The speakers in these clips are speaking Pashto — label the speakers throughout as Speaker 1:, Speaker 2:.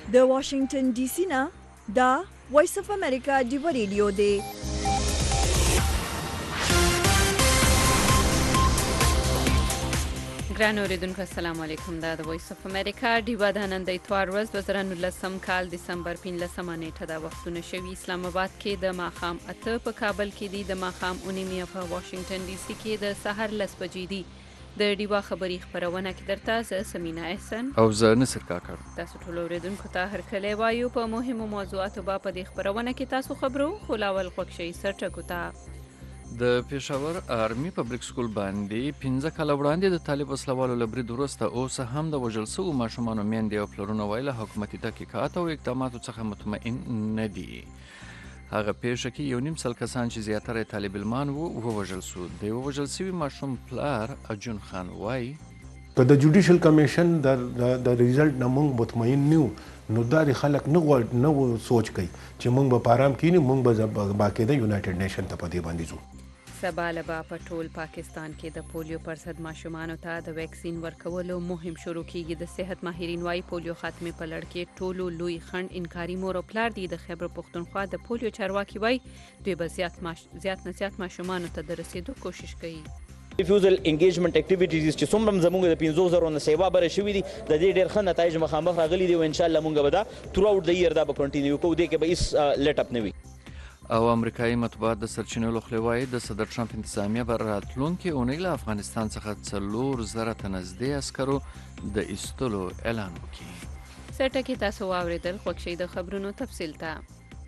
Speaker 1: د واشنگټن ډي سي نه دا وایس اف امریکا دی ریډیو دی.
Speaker 2: ګران اوریدونکو السلام علیکم. دا د وایس اف امریکا ډیوا د نن د اتوار ورځ 2019 کال دسمبر 15 نیټه دا وختونه شوي. اسلام آباد کې د ماښام 8 په کابل کې دی، د ماښام 9 په واشنگټن ډي سي کې د سحر 10 بجې دی. د ډیوا خبری خبرونه کې درته زه سمینا احسن
Speaker 3: او زه نصر کاکړ.
Speaker 2: تاسو ټول اوریدونکو ته هرکلی وایو. په مهمو موضوعاتو په دې خبرونه کې تاسو خبرو خو لاول خوښ شي سرټکو ته.
Speaker 3: د پېښور آرمي پبلک سکول باندې 15 کاله وړاندې د طالب وسلوالو له برید وروسته اوس هم د وژل شوو ماشومانو میندې او پلرونه وایي له حکومتي تحقیقات او اقداماتو څخه مطمئن نه دي. هغه پیښه کې 1.5 سل کسان چې زیاتره طالب علمان ووژل شو. د یو وژل شوي ماشوم پلار اجون خان وایي
Speaker 4: که د جوډیشل کمیشن د ریزلټ نه موږ مطمئن نه یو نو دا خلک نه سوچ کوي چې موږ به په آرام کینی، موږ به باقاعده یونایټډ نیشن ته په دې باندې ځو.
Speaker 2: سبا له به په ټول پاکستان کې د پولیو پر ضد ماشومانو ته د ویکسین ورکولو مهم شروع کیږي. د صحت ماهرین وايي پولیو خاتمه په لړ کې ټولو لوی خند انکاري مور او پلار دي. د خیبر پښتونخوا د پولیو چارواکي وايي دوی به زیات ماشومانو ته د رسیدو کوشش کوي.
Speaker 5: ریفیوزل انګیجمنت اکټیویټیز چې څومره زموږ د 500 نه سیوا بره شوې دي د دې ډېر ښه نتایج مخامخ راغلي دي او ان شاء الله موږ به دا تھرو اوټ د ایئر دا به کنټینیو کوو، دې کې به هیڅ لیټ اپ نه وي.
Speaker 3: او امریکایي مطبوعات د سرچینو له خوا وایي د صدر ټرمپ انتظامیه به راتلونکې اونۍ له افغانستان څخه 4,000 ته نږدې عسکرو د ایستلو اعلان وکړي.
Speaker 2: سرټکي تاسو واوریدل، خوښ شئ د خبرونو تفصیل ته.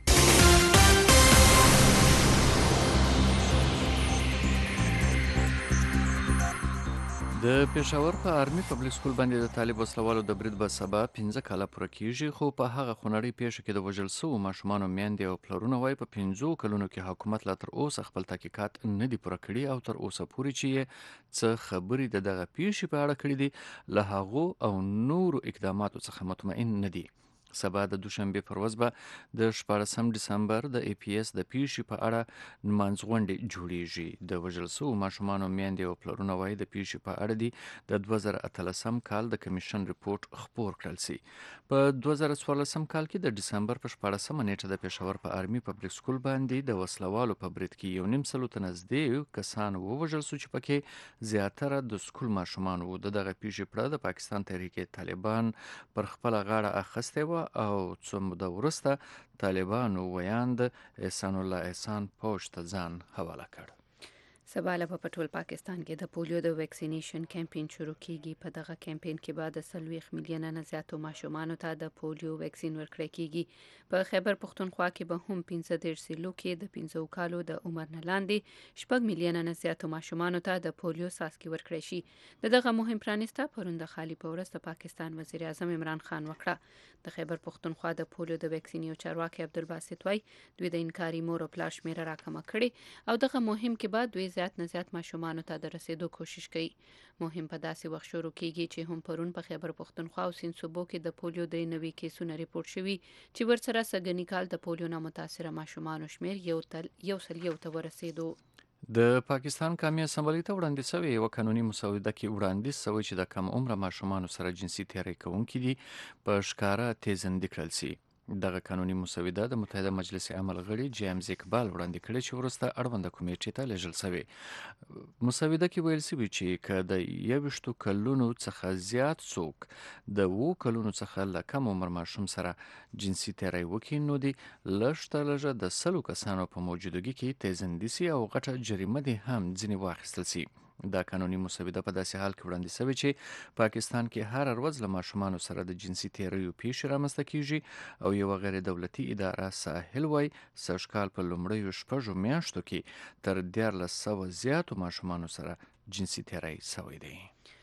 Speaker 3: د پېښور په آرمي پبلک سکول باندې د طالب وسلوالو د برید به سبا 15 کاله پوره کیږي، خو په هغه خونړۍ پیښه کې د وژل شوو ماشومانو میندې او پلرونه وایي په 15 کلونو کې حکومت لا تر اوسه خپل تحقیقات نه دي پوره کړي او تر اوسه پورې چې یې څه خبرې د دغه پیښې په اړه کړي دي له هغو او نورو اقداماتو څخه مطمئن نه دي. سبا د دوشنبه پر ورځ به د 14 ډسمبر د ای پی ایس د پیښې په اړه نمانځغونډې جوړیږي. د وژل شوو ماشومانو میندې او پلرونه وایي د پیښې په اړه دي د 2013 کال د کمیشن ریپورت خپور کړل سي. په 2014 کال کې د ډسمبر په 14 نیټه د پېښور په آرمي پبلک سکول باندې د وسلوالو په برید کې 1.5 سل ته نږدې کسان ووژل شو چې پکې زیاتره د سکول ماشومان وو. دغه پیښې پر د پاکستان تحریک طالبان پر خپل غاړه اخیستې و او څو موده وروسته طالبانو ویاند احسان الله احسان پوج ته ځان حواله کړ.
Speaker 2: سبا له په ټول پاکستان کې د پولیو د ویکسینیشن کمپاین شروع کیږي. په دغه کمپاین کې بعد 30 میلیونه نه زیاتو ماشومانو ته د پولیو ویکسین ورکړل کیږي. په خیبر پښتونخوا کې به هم 15 سیلو کې د 15 کالو د عمر نه لاندې 6 میلیونه نه زیاتو ماشومانو ته د پولیو څاڅکي ورکړل شي. دغه مهم پرانیسته پرون د خالي په ورځ د پاکستان وزیر اعظم عمران خان وکړه. د خیبر پښتونخوا د پولیو د ویکسین یو چارواکي عبدالباسط وای دوی د انکاري مور او پلار شمیره راکمه کړي او دغه مهم کې بعد دوی زیات نه زیات ماشومانو ته د رسیدو کوشش کوي. مهم په داسې وخت شروع کیږي چې هم پرون په خیبر پښتونخوا او سیند صوبو کې د پولیو د نوي کیسونو ریپورت شوي چې ورسره سګنی کال د پولیو نه متاثره ماشومانو شمیر یو سل ته ورسیدو.
Speaker 3: د پاکستان قومي اسمبلی ته وړاندې شوې یوه قانوني مسوده کې وړاندیز شوی چې د کم عمره ماشومانو سره جنسي تیری کوونکي دي په ښکاره تیزندي کړل سي. دغه قانوني مسوده د متحده مجلس عمل غړي جیمز اقبال وړاندې کړې چې وروسته اړونده کمیټې ته لیږل شوې. مسوده کې ویل شوي چې که د 21 کلونو څخه زیات څوک د 7 کلونو څخه له کم عمر ماشوم سره جنسي تیری وکړي نو دی لږ تر لږه د 100 کسانو په موجودګي کې تیزندي سي او غټه جریمه دې هم ځینې واخیستل سي. دا قانوني مسوده په داسې حال کې وړاندې شوې چې پاکستان کې هر ورځ له ماشومانو سره د جنسي تیریو پیښې رامنځته کیږي او یوه غیر دولتي اداره ساحل وای سږ کال په لومړیو 6 میاشتو کې تر 1400 زیاتو ماشومانو سره جنسي تیری شوی دی.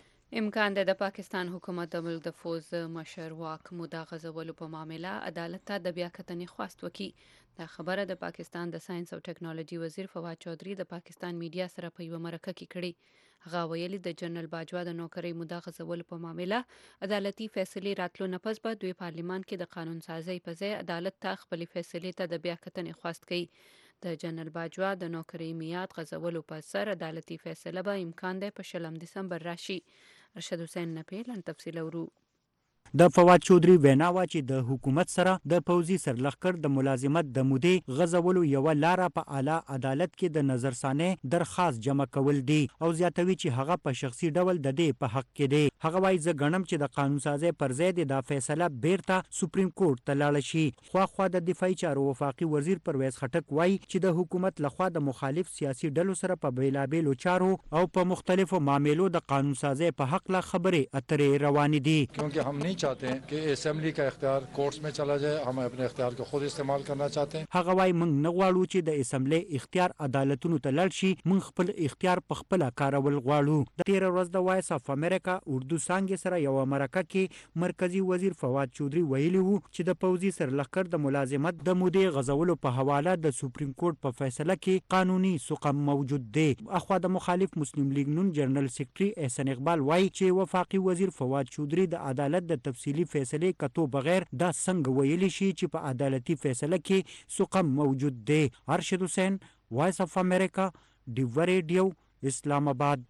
Speaker 2: امکان د پاکستان حکومت د ملک د فوز مشر واک موده غځولو په معامله عدالت ته د بیاکتنې خواست وکړي. دا خبره د پاکستان د ساينس او ټیکنالوژي وزیر فواد چودھری د پاکستان میډیا سره په یو مرکه کې کړي. هغه ویلي د جنرال باجوا د نوکرۍ موده غځولو په معامله عدالتي فیصلې راتلو نه پس به دوی پارلیمان کې د قانون سازۍ په ځای عدالت ته خپلې فیصلې ته د بیاکتنې خواست کوي. د جنرال باجوا د نوکرۍ میعاد غځولو په سر عدالتي فیصله به امکان دی په 20 دسمبر راشي. ارشد حسین نپیل ان تفصیل اورو.
Speaker 6: د فواد چودري وینا وا چې د حکومت سره د پوځي سرلښکر د ملازمت د مودې غځولو یو لاره په اعلی عدالت کې د نظرثانه درخواست جمع کول دي او زیاتوي چې هغه په شخصي ډول د دې په حق کې دی. هغه وايي زه ګڼم چې د قانون سازي پر ځای د فیصله بیرته سپریم کورټ ته لاړ شي. خو د دفاعي چارو وفاقي وزیر پرویز خټک وايي چې د حکومت لخوا د مخالف سیاسي ډلو سره په بیلابیلو چارو او په مختلفو معاملو د قانون سازي په حق لا خبرې اترې روانې دي.
Speaker 7: क्योंकि हम नहीं चाहते हैं कि असेंबली का इख्तियार कोर्ट्स में चला जाए, हम अपने इख्तियार को खुद इस्तेमाल करना चाहते हैं.
Speaker 6: هغه وايي موږ نه غواړو چې د اسمبلی اختیار عدالتونو ته لاړ شي، موږ خپل اختیار په خپل کارول غواړو. د تیر ورځ د وایس اف امریکا اردو څانګې سره یو مرکه کې مرکزی وزیر فواد چودري ویلي وو چې د پوځي سرلښکر د ملازمت د مودې غځولو په حواله د سپریم کورټ په فیصله کې قانوني سقم موجود دی. اخوا د مخالف مسلم لیگ نون جنرال سیکرټري احسان اقبال وايي چې وفاقي وزیر فواد چودري د عدالت د تفصیلی فیصله کتو بغیر دا څنګه ویلی شي چې په عدالتي فیصله کې سقم موجود دی. ارشد حسین، وایس اف امریکا، ډیو ریډیو، اسلام آباد.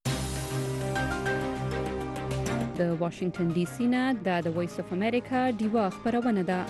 Speaker 2: د واشنگټن ډي سي نه د وایس اف امریکا ډیوا خبرونه ده.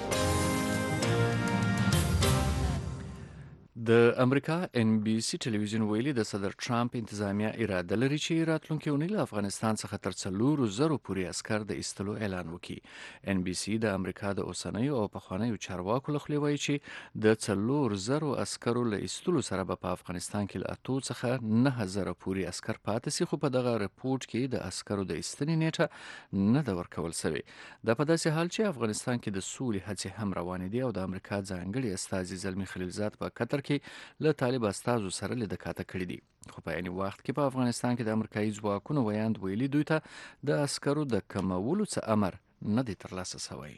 Speaker 3: د امریکا ان بي سي ټلویزیون ویلي د صدر ټرمپ انتظامیه اراده لري چې راتلونکي اونۍ له افغانستان څخه تر 4,000 پورې عسكر د ایستلو اعلان وکړي. ان بي سي د امریکا د اوسنیو او پخوانیو چارواکو له خوا وایي چې د 4,000 عسکرو له ایستلو سره په افغانستان کې له 8 څخه 9,000 پورې عسكر پاتې سي، خو په دغه رپورټ کې د عسکرو د ایستنې نیټه نه ده ورکول شوې. دا په داسې حال چې افغانستان کې د سولې هڅې هم روانې دي او د امریکا ځانګړي استازي زلمي خلیلزاد په قطر کې له طالب استازو سره لیدکاته کړې دي. خو په عین وخت کې په افغانستان کې د امریکایي ځواکونو ویاند ویلي دوی ته د عسکرو د کمولو څه امر نه دی ترلاسه شوی.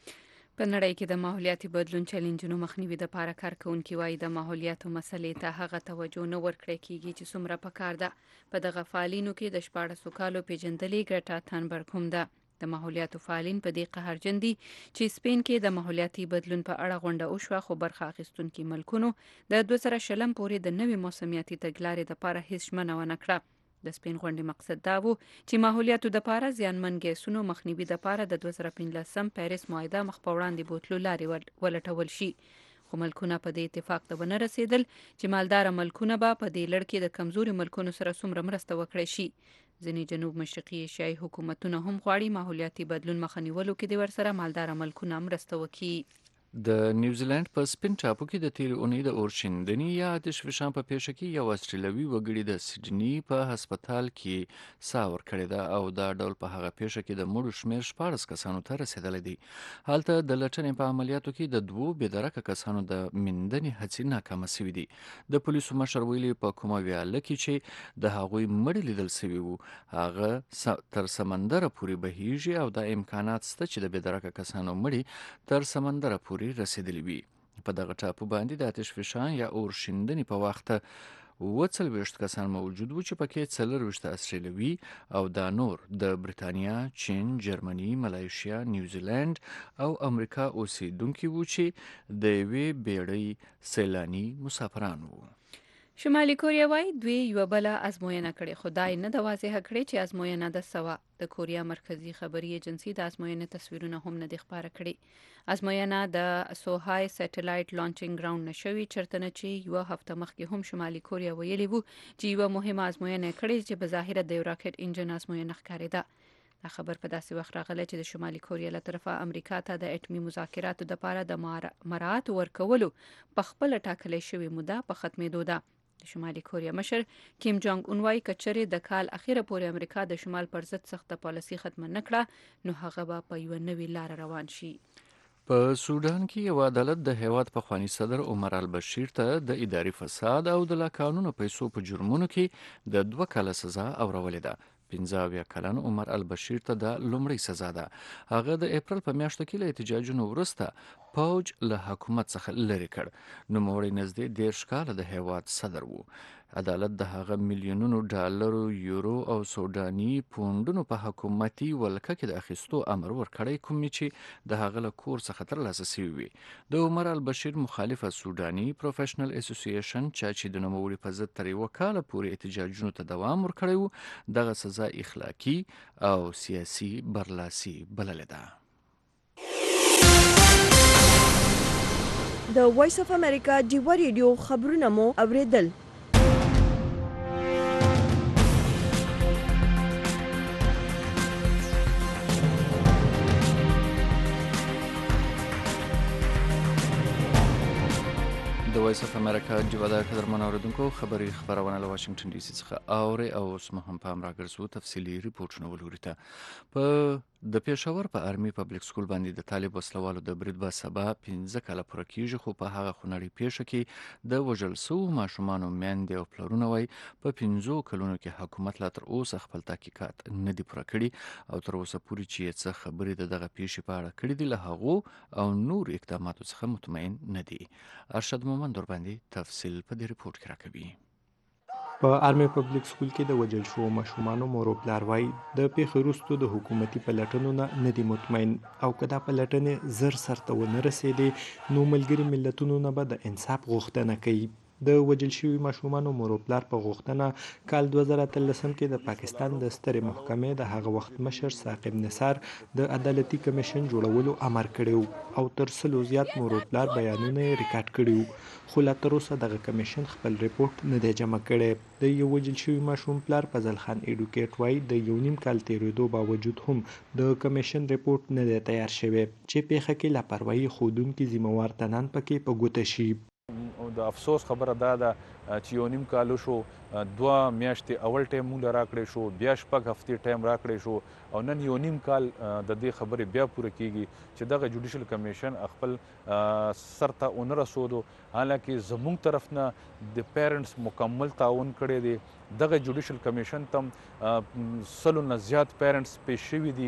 Speaker 2: په نړۍ کې د ماحولیاتي بدلون چیلنجونو مخنیوي لپاره کارکونکي وایي د ماحولیاتو مسلې ته هغه توجه نه ورکړی کیږي چې څومره پکار ده. په دغه فعالینو کې د 14 کالو پیژندلې ګرټا تھنبرګ هم ده. د ماحولیاتو فعالین په دې قهرجن دي چې سپین کې د ماحولیاتي بدلون په اړه غونډه وشوه، خو برخه اخیستونکي ملکونو د 2020 پورې د نوې موسمیاتي تګلارې لپاره هیڅ ژمنه ونه کړه. د سپین غونډې مقصد دا و چې ماحولیاتو لپاره زیانمن ګیسونو مخنیوي لپاره د 2015 پیریس معاهده مخ په وړاندې بوتلو لارې ولټول شي. خو ملکونه په دې اتفاق ته ونه رسیدل چې مالدار ملکونه به په دې لړ کې د کمزوري ملکونو سره څومره مرسته وکړي شي. ځینې جنوب مشرقي ایشیايي حکومتونه هم غواړي ماحولیاتي بدلون مخنیولو کې د ورسره مالدار ملکونه مرسته وکړي.
Speaker 3: د نیوزیلند په سپین ټاپو کې د تیر اونۍ د اورشیندنې یا آتش فشان په پیښه کې یو استرالیوي وګړي د سیډني په هسپتال کې ساه ورکړې ده او دا ډول په هغه پیښه کې د مړو شمیر 14 کسانو ته رسیدلی دی. هلته د لټنې په عملیاتو کې د 2 بېدرکه کسانو د میندنې هڅې ناکامه شوې دي. د پولیسو مشر ویلي په کومه ویاله کې چې د هغوی مړي لیدل شوي وو هغه تر سمندر پورې بهیږي او دا امکانات شته چې د بېدرکه کسانو مړي تر سمندر پورې رسیدلی وي. په دغه ټاپو باندې د آتش فشان یا اورشیندنې په وخت 40 کسان موجود وو چې پکې 40 استرالیوي او دا نور د بریتانیا، چین، جرمني، ملایشیا، نیوزیلند او امریکا اوسیدونکي وو چې د یوې بیړۍ سیلانی مسافران وو.
Speaker 2: شمالي کوریا وايي دوی یو بل ازموینه کړې، خو دا نه د واضحه کړې چې ازموینه د سوا. د کوریا مرکزی خبري ایجنسی د ازموینې تصویرونه هم نه دي خبره کړې. ازموینه د سوهای سټلایټ لانچینګ ګراوند نشوي چرته نه چې یو هفته مخکې هم شمالي کوریا ویلي وو چې یو مهمه ازموینه کړې چې په ظاهره د راکټ انجن ازموینه ښکارېده. دا خبر په داسې وخت راغلی چې د شمالي کوریا له طرفه امریکا ته د اټومي مذاکراتو لپاره د مراعات ورکولو په خپل ټاکلې شوې موده په ختمېدو ده. د شمالي کوریا مشر کیم جونګ اون وايي کچره د کال اخیره پورې امریکا د شمال پر ضد سخت پالیسي ختم نه کړه نو هغه به په یو نوې لار روان شي.
Speaker 3: په سودان کې یو عدالت د هیواد پخوانی صدر عمر البشیر ته د اداري فساد او د لاکانونو پیسو په جرمونو کې د 2 کاله سزا اورولې ده. 15 کلن عمر البشیر ته د لومړی سزا ده. هغه د اپریل په میاشت کې له احتجاجونو وروسته پوج له حکومت څخه لري کړ. نو موري نږدې 13 کال د هیواد صدر وو. عدالت د هغه میلیونونو ډالرو، یورو او سوداني پوندونو په حکومتي ولکه کې د اخیستو امر ورکړی کوم چې د هغه له کور څخه ترلاسه شوی وي. د عمر البشیر مخالفه سوداني پروفیشنل اسوسییشن چې د نوموړي په ضد تر 1 کال پورې احتجاجونو ته دوام ورکړی وو دغه سزا اخلاقی او سیاسي برلاسي بللې ده.
Speaker 1: د وایس اف امریکا ډیوا ریډیو خبرونه مو اوریدل.
Speaker 3: د وایس اف امریکا ډیوا د قدرمن اوریدونکو خبري خبرونه له واشنگټن ډي سي څخه اوري او اوس مو هم په امر راګرځو تفصيلي ریپورتونه ولوري ته په د پېښور په آرمي پبلک سکول باندې د طالب وسلوالو د برید به سبا 15 کاله پوره کیږي، خو په هغه خونړۍ پیښه کې د وژل شوو ماشومانو میندې او پلرونه وایي په 15 کلونو کې حکومت لا تر اوسه خپل تحقیقات نه دي پوره کړي او تر اوسه پورې چې څه خبرې دغه پیښې په اړه کړې دي له هغو او نور اقداماتو څخه مطمئن نه دي. ارشد مومند ور باندې تفصیل په دې ریپورت کې راکوي.
Speaker 8: په آرمي پبلک سکول کې د وژل شوو ماشومانو مور او پلار وایي د پیښې وروسته د حکومتي پلټنو نه دي مطمئن او که دا پلټنې زر سرته ونه رسېدې نو ملګري ملتونو نه به د انصاف غوښتنه کوي. د وژل شوي ماشومانو مور او پلار په غوښتنه کال 2013 کې د پاکستان د سترې محکمې د هغه وخت مشر ثاقب نثار د عدالتي کمیشن جوړولو امر کړی او تر 100 زیات مور او پلار بیانونه یې ریکارډ کړي، خو لا تر اوسه دغه کمیشن خپل ریپورت نه دی جمع کړی. د یو وژل شوي ماشوم پلار فضل خان ایډوکیټ وایي د 1.5 کال تیریدو باوجود هم د کمیشن ریپورت نه دی تیار شوی چې پیښه کې لاپروايي ښودونکي ذمہوار تنان پکې په ګوته شي.
Speaker 9: د افسوس خبره دا ده چې 1.5 کال شو، 2 میاشتې اول ټایم موږ راکړی شو، بیا 6 هفتې ټایم راکړی شو او نن 1.5 کال د دې خبرې بیا پوره کیږي چې دغه جوډیشل کمیشن خپل سرته ونه رسودو. حالانکه زموږ طرف نه د پیرنټس مکمل تعاون کړی دی. دغه جوډیشل کمیشن تم 100 نه زیات پیرنټس پیش شوي دي،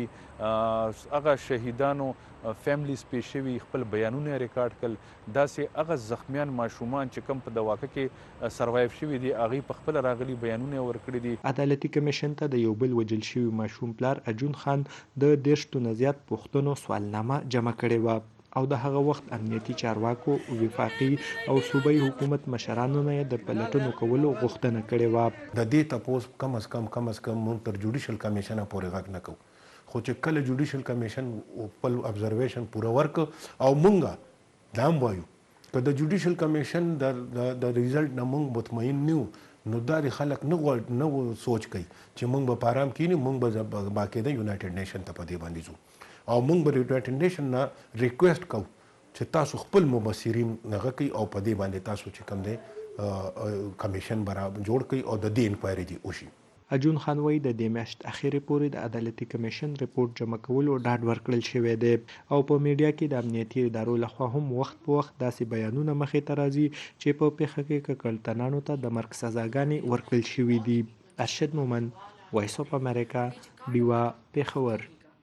Speaker 9: هغه شهیدانو فیملیز پیش شوي خپل بیانونه ریکارډ کړل، داسې هغه زخمیان ماشومان چې کوم په د واقع کې سروایو شوي دي هغوی په خپله راغلي بیانونه ورکړي دي.
Speaker 8: عدالتي کمیشن ته د یو بل وژل شوي ماشوم پلار اجون خان د 10 نه زیات پوښتنو سوالنامه جمع کړې وه او د هغه وخت امنیتي چارواکو، وفاقي او صوبایي حکومت مشرانو نه د پلټنو کولو غوښتنه کړې وه.
Speaker 4: د دې تپوس کم از کم موږ تر جوډیشل کمیشن پورې غږ نه کوو، خو چې کله جوډیشل کمیشن خپل ابزرویشن پوره ورک او مونږه دا هم وایو که د جوډیشل کمیشن د ریزلټ نه مونږ مطمئن نه یو نو دا خلک نه سوچ کوي چې مونږ به په ارام کښېنو، مونږ به باقاعده یونایټډ نیشن ته په دې باندې ځو او مونږ به یونایټډ نیشن نه ریکویسټ کوو چې تاسو خپل مبصرین نغه کوي او په دې باندې تاسو چې کوم دی کمیشن برابر جوړ کوي او د دې انکوایري دي وشي.
Speaker 8: اجون خان وایي د دې میاشت اخیرې پورې د عدالتي کمیشن ریپورت جمع کولو ډاډ ورکړل شوی دی او په میډیا کې د امنیتي ادارو لخوا هم وخت په وخت داسې بیانونه مخې ته راځي چې په پیښه کې ککړتنانو ته د مرګ سزاګانې ورکړل شوي دي. ارشد مومند، وایس اف امریکا، ډیوا، پیښور.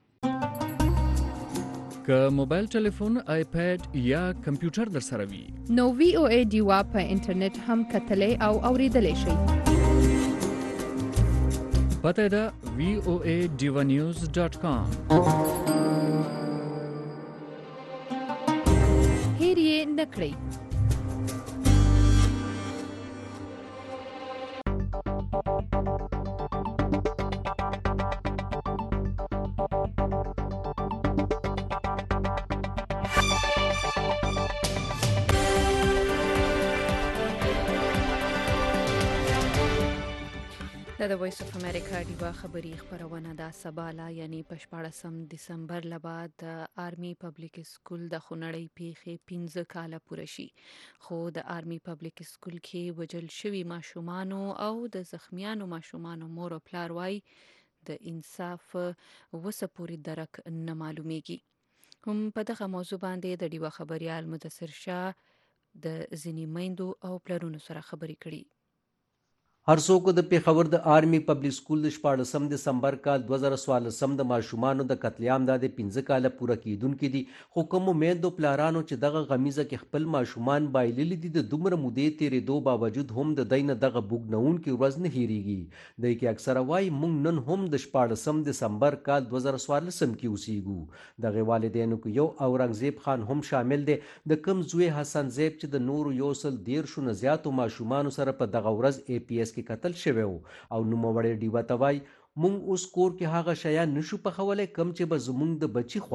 Speaker 3: که موبایل ټلیفون، آیپیډ یا کمپیوټر در سره وي
Speaker 10: نو وی او ای ډیوا په انټرنیټ هم کتلی او اوریدلی شئ.
Speaker 3: پته ده voadivanews.com.
Speaker 10: هیر یې نه کړئ.
Speaker 2: د وایس اف امریکا ډیوا خبری خبرونه د سباله یعنی په 14 دسمبر لبعد د آرمي پبلک سکول د خونړی پیښې 15 کاله پوره شي، خو د آرمي پبلک سکول کې وژل شوي ماشومانو او د زخمیانو ماشومانو مور او پلار وایي د انصاف وسه پوری درک نه معلومیږي. هم په دغه موضوع باندې د ډیوا خبريال مدثر شاه د ځینې میندو او پلرونو سره خبرې کړي.
Speaker 11: هر څوک د پیښور د آرمي پبلک سکول د 14 دسمبر کال 2014 د ماشومانو د قتل عام د 15 کاله پوره کیدونکو دي، خو کوم میندو پلارانو چې دغه غمیزه کې خپل ماشومان بایللي دي د دومره مودې تیرېدو باوجود هم د دینه دغه بوګنونکو ورځ نه هېریږي. د کې اکثره وایي مونږ نن هم د 14 دسمبر کال 2014 کې اوسېږو. دغه والدینو کې یو اورنګزیب خان هم شامل دی، د کم زوی حسن زیب چې د نورو 113 نه زیاتو ماشومانو سره په دغه ورځ اے پی ایس کې قتل شوی او نوموړی ډیوا ته وایي مونږ اوس کور کې هغه شیان نشو پخولی کم چې به زمونږ د بچي خوښو.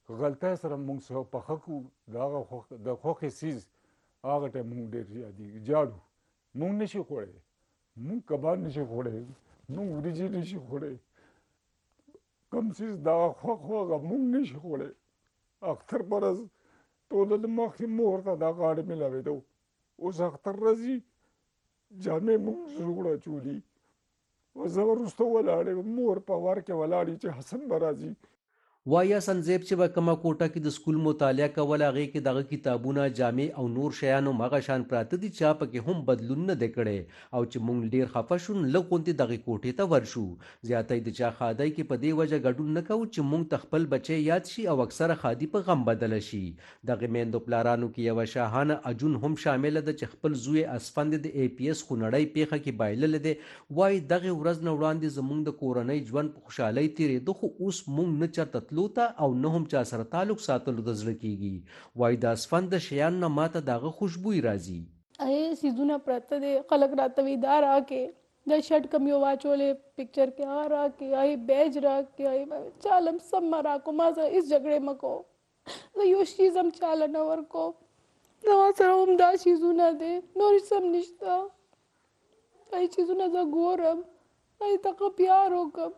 Speaker 12: غلطۍ سره موږ څه پخه کړو د هغه د خوښې څیز هغه ټایم موږ ډېر یادېږي جاړو موږ نشي خوړی موږ کباب نشي خوړی موږ وریجې نشي خوړی کوم څیز د هغه خوښ و هغه موږ نشي خوړی اختر په ورځ ټوله د مخکې مور ته دا غاړه میلاوېده اوس اختر راځي جامې موږ زوړ اچولي او زه وروسته ولاړ یم مور په ور کې ولاړ چې حسن به راځي
Speaker 11: وایا سنزیب چې به کومه کوټه کې د سکول مطالعه کول هغې کې دغه کتابونه جامې او نور شیان همغه شان پراته دي چې پکې هم بدلون نه دی کړی او چې موږ ډېر خفه شو لږ غوندې دغې کوټې ته ورشو زیاتی د چا خادی کې په دې وجه ګډون نه کوو چې موږ ته خپل بچی یاد شي او اکثره خادي په غم بدله شي دغې میندو پلارانو کې یوه شاهانه اجون هم شامله ده چې خپل زوی اسفند د APS خونړۍ پیښه کې بایللی دی وایي دغې ورځ نه وړاندې زموږ د کورنۍ ژوند په خوشحالۍ تېرېده خو اوس موږ نه چېرته او نه هم چا سره تعلق ساتلو د زړه کیږي وای د اسفند د شیان نه ماته دغه خوشبوئی راځي
Speaker 13: سیزونه پراته دي خلک راته وي دا راکې دا شرټ کم یو واچولې پکچر کې راکې بیج راکې چالم سم ما راکو ما سره هېڅ جګړې مه کوو زه یو شیز هم چاله نه ورکوم زما سره هم دا شیزونه دی نور هېڅ هم نشته چیزونه زه ګورم ته پیار وکړم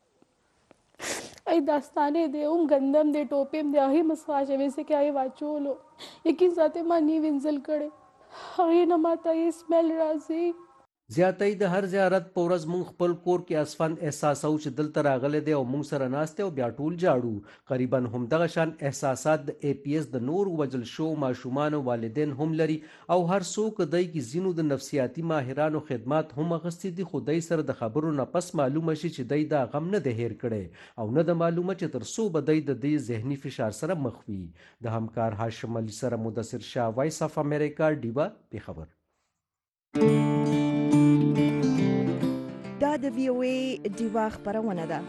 Speaker 13: ای داستانې دی هم ګندم دی ټوپې هم دی هغې مسخا شوې سې کې هغې واچولو یقین ساتې ما نی وینځل کړی هغې نه ماته یې سمیل راځي
Speaker 11: زیاتی د هر زیارت په ورځ مونږ خپل کور کې اسفند احساسو چې دلته راغلی دی او مونږ سره ناست دی او بیا ټول جاړو قریبا همدغه شان احساسات د APS د نور وجل شو ماشومانو والدین هم لري او هر څوک دی کې ځینو د نفسیاتي ماهرانو خدمات هم اخیستي دي خو دی سره د خبرو نه پس معلومه شي چې دی دا غم نه دی هیر کړی او نه د معلومه چې تر څو به دی د دې ذهني فشار سره مخ وي د همکار هاشم علي سره مدثر شاه وایس اف امریکا ډیوا پیښور
Speaker 1: دا د VOA ډیوا خپرونه ده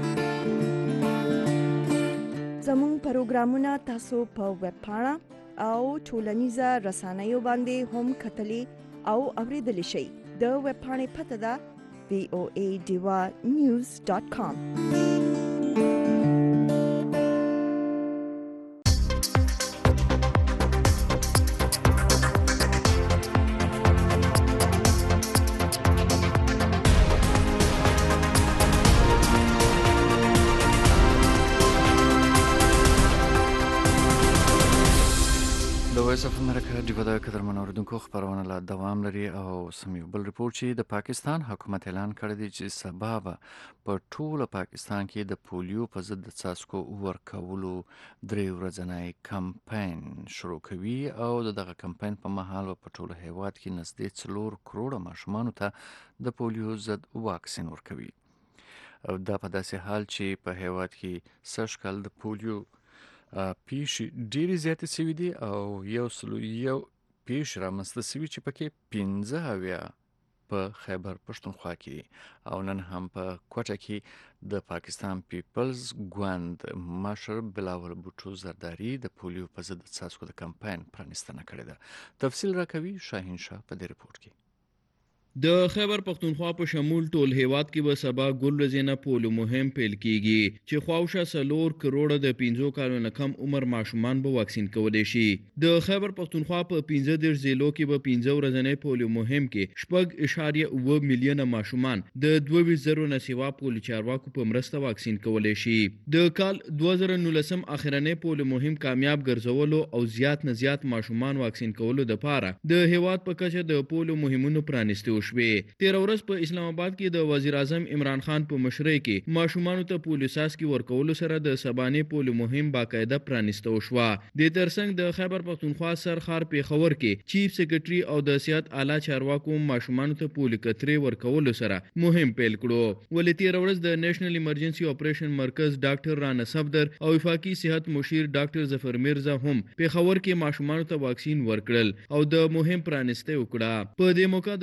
Speaker 1: زموږ پروګرامونه تاسو په ویب پاڼه او ټولنیزه رسنیو باندې هم کتلی او اوریدلی شئ د ویب پاڼې پته ده voadivanews.com
Speaker 3: وایس اف امریکا ډیوا د قدرمن اوریدونکو خبرونه لا دوام لري او سمیو بل ریپورت چې د پاکستان حکومت اعلان کړی دی چې سبا په ټول پاکستان کې د پولیو په ضد د څاڅکو ورکولو 3 ورځنی کمپاین شروع کوي او دغه کمپاین په مهال په ټول هیواد کې نږدې 4 کروڑه ماشومان ته د پولیو ضد واکسین ورکوي او دا په داسې حال چې په هیواد کې سږکال د پولیو پیښې ډېرې زیاتې شوي دي او یو پیښې رامنځته شوي چې پکې 15 په خیبر پښتونخوا کې او نن هم په کوټه کې د پاکستان پیپلز ګوند مشر بلاول بوټو زرداری د پولیو په ضد څاڅکو د کمپاین پرانیستنه کړې ده تفصیل راکوي شاهین شاه په دې رپورت کې
Speaker 14: د خیبر پختونخوا په شمول ټول هیواد کې به سبا ګل ورځې پولیو مهم پیل کیږي چې خواوشه 4 کروڑه د 15 کالو نه کم عمر ماشومان به واکسین کولای شي د خیبر پختونخوا په 15 ضلعو کې به 15 ورځې پولیو مهم کې 4.9 میلیونه ماشومان د 2000 نه سیوا پولیو چارواکو په مرسته واکسین کولای شي د کال 2019 اخرنۍ پولیو مهم کامیاب ګرځولو او زیات نه زیات ماشومان واکسین کولو د پاره د هیواد په کچه د پولیو مهمونو پرانیستو شوې 13 ورځ په اسلام آباد کې د وزیر اعظم عمران خان په مشرۍ کې ماشومانو ته پولیو څاڅکي ورکولو سره د سبانې پولیو مهم باقاعده پرانیستو شو د ترڅنګ د خیبر پختونخوا سرخار پیښور کې چیف سیکریټري او د صحت اعلی چارواکو ماشومانو ته پولیو کترې ورکولو سره مهم پیل کړو ولې 13 ورځ د نېشنل ایمرجنسي اپریشن مرکز ډاکټر رانا صفدر او وفاقي صحت مشیر ډاکټر ظفر میرزا هم پیښور کې ماشومانو ته واکسین ورکړل او د مهم پرانیسته وکړه په دې موقع د خیبر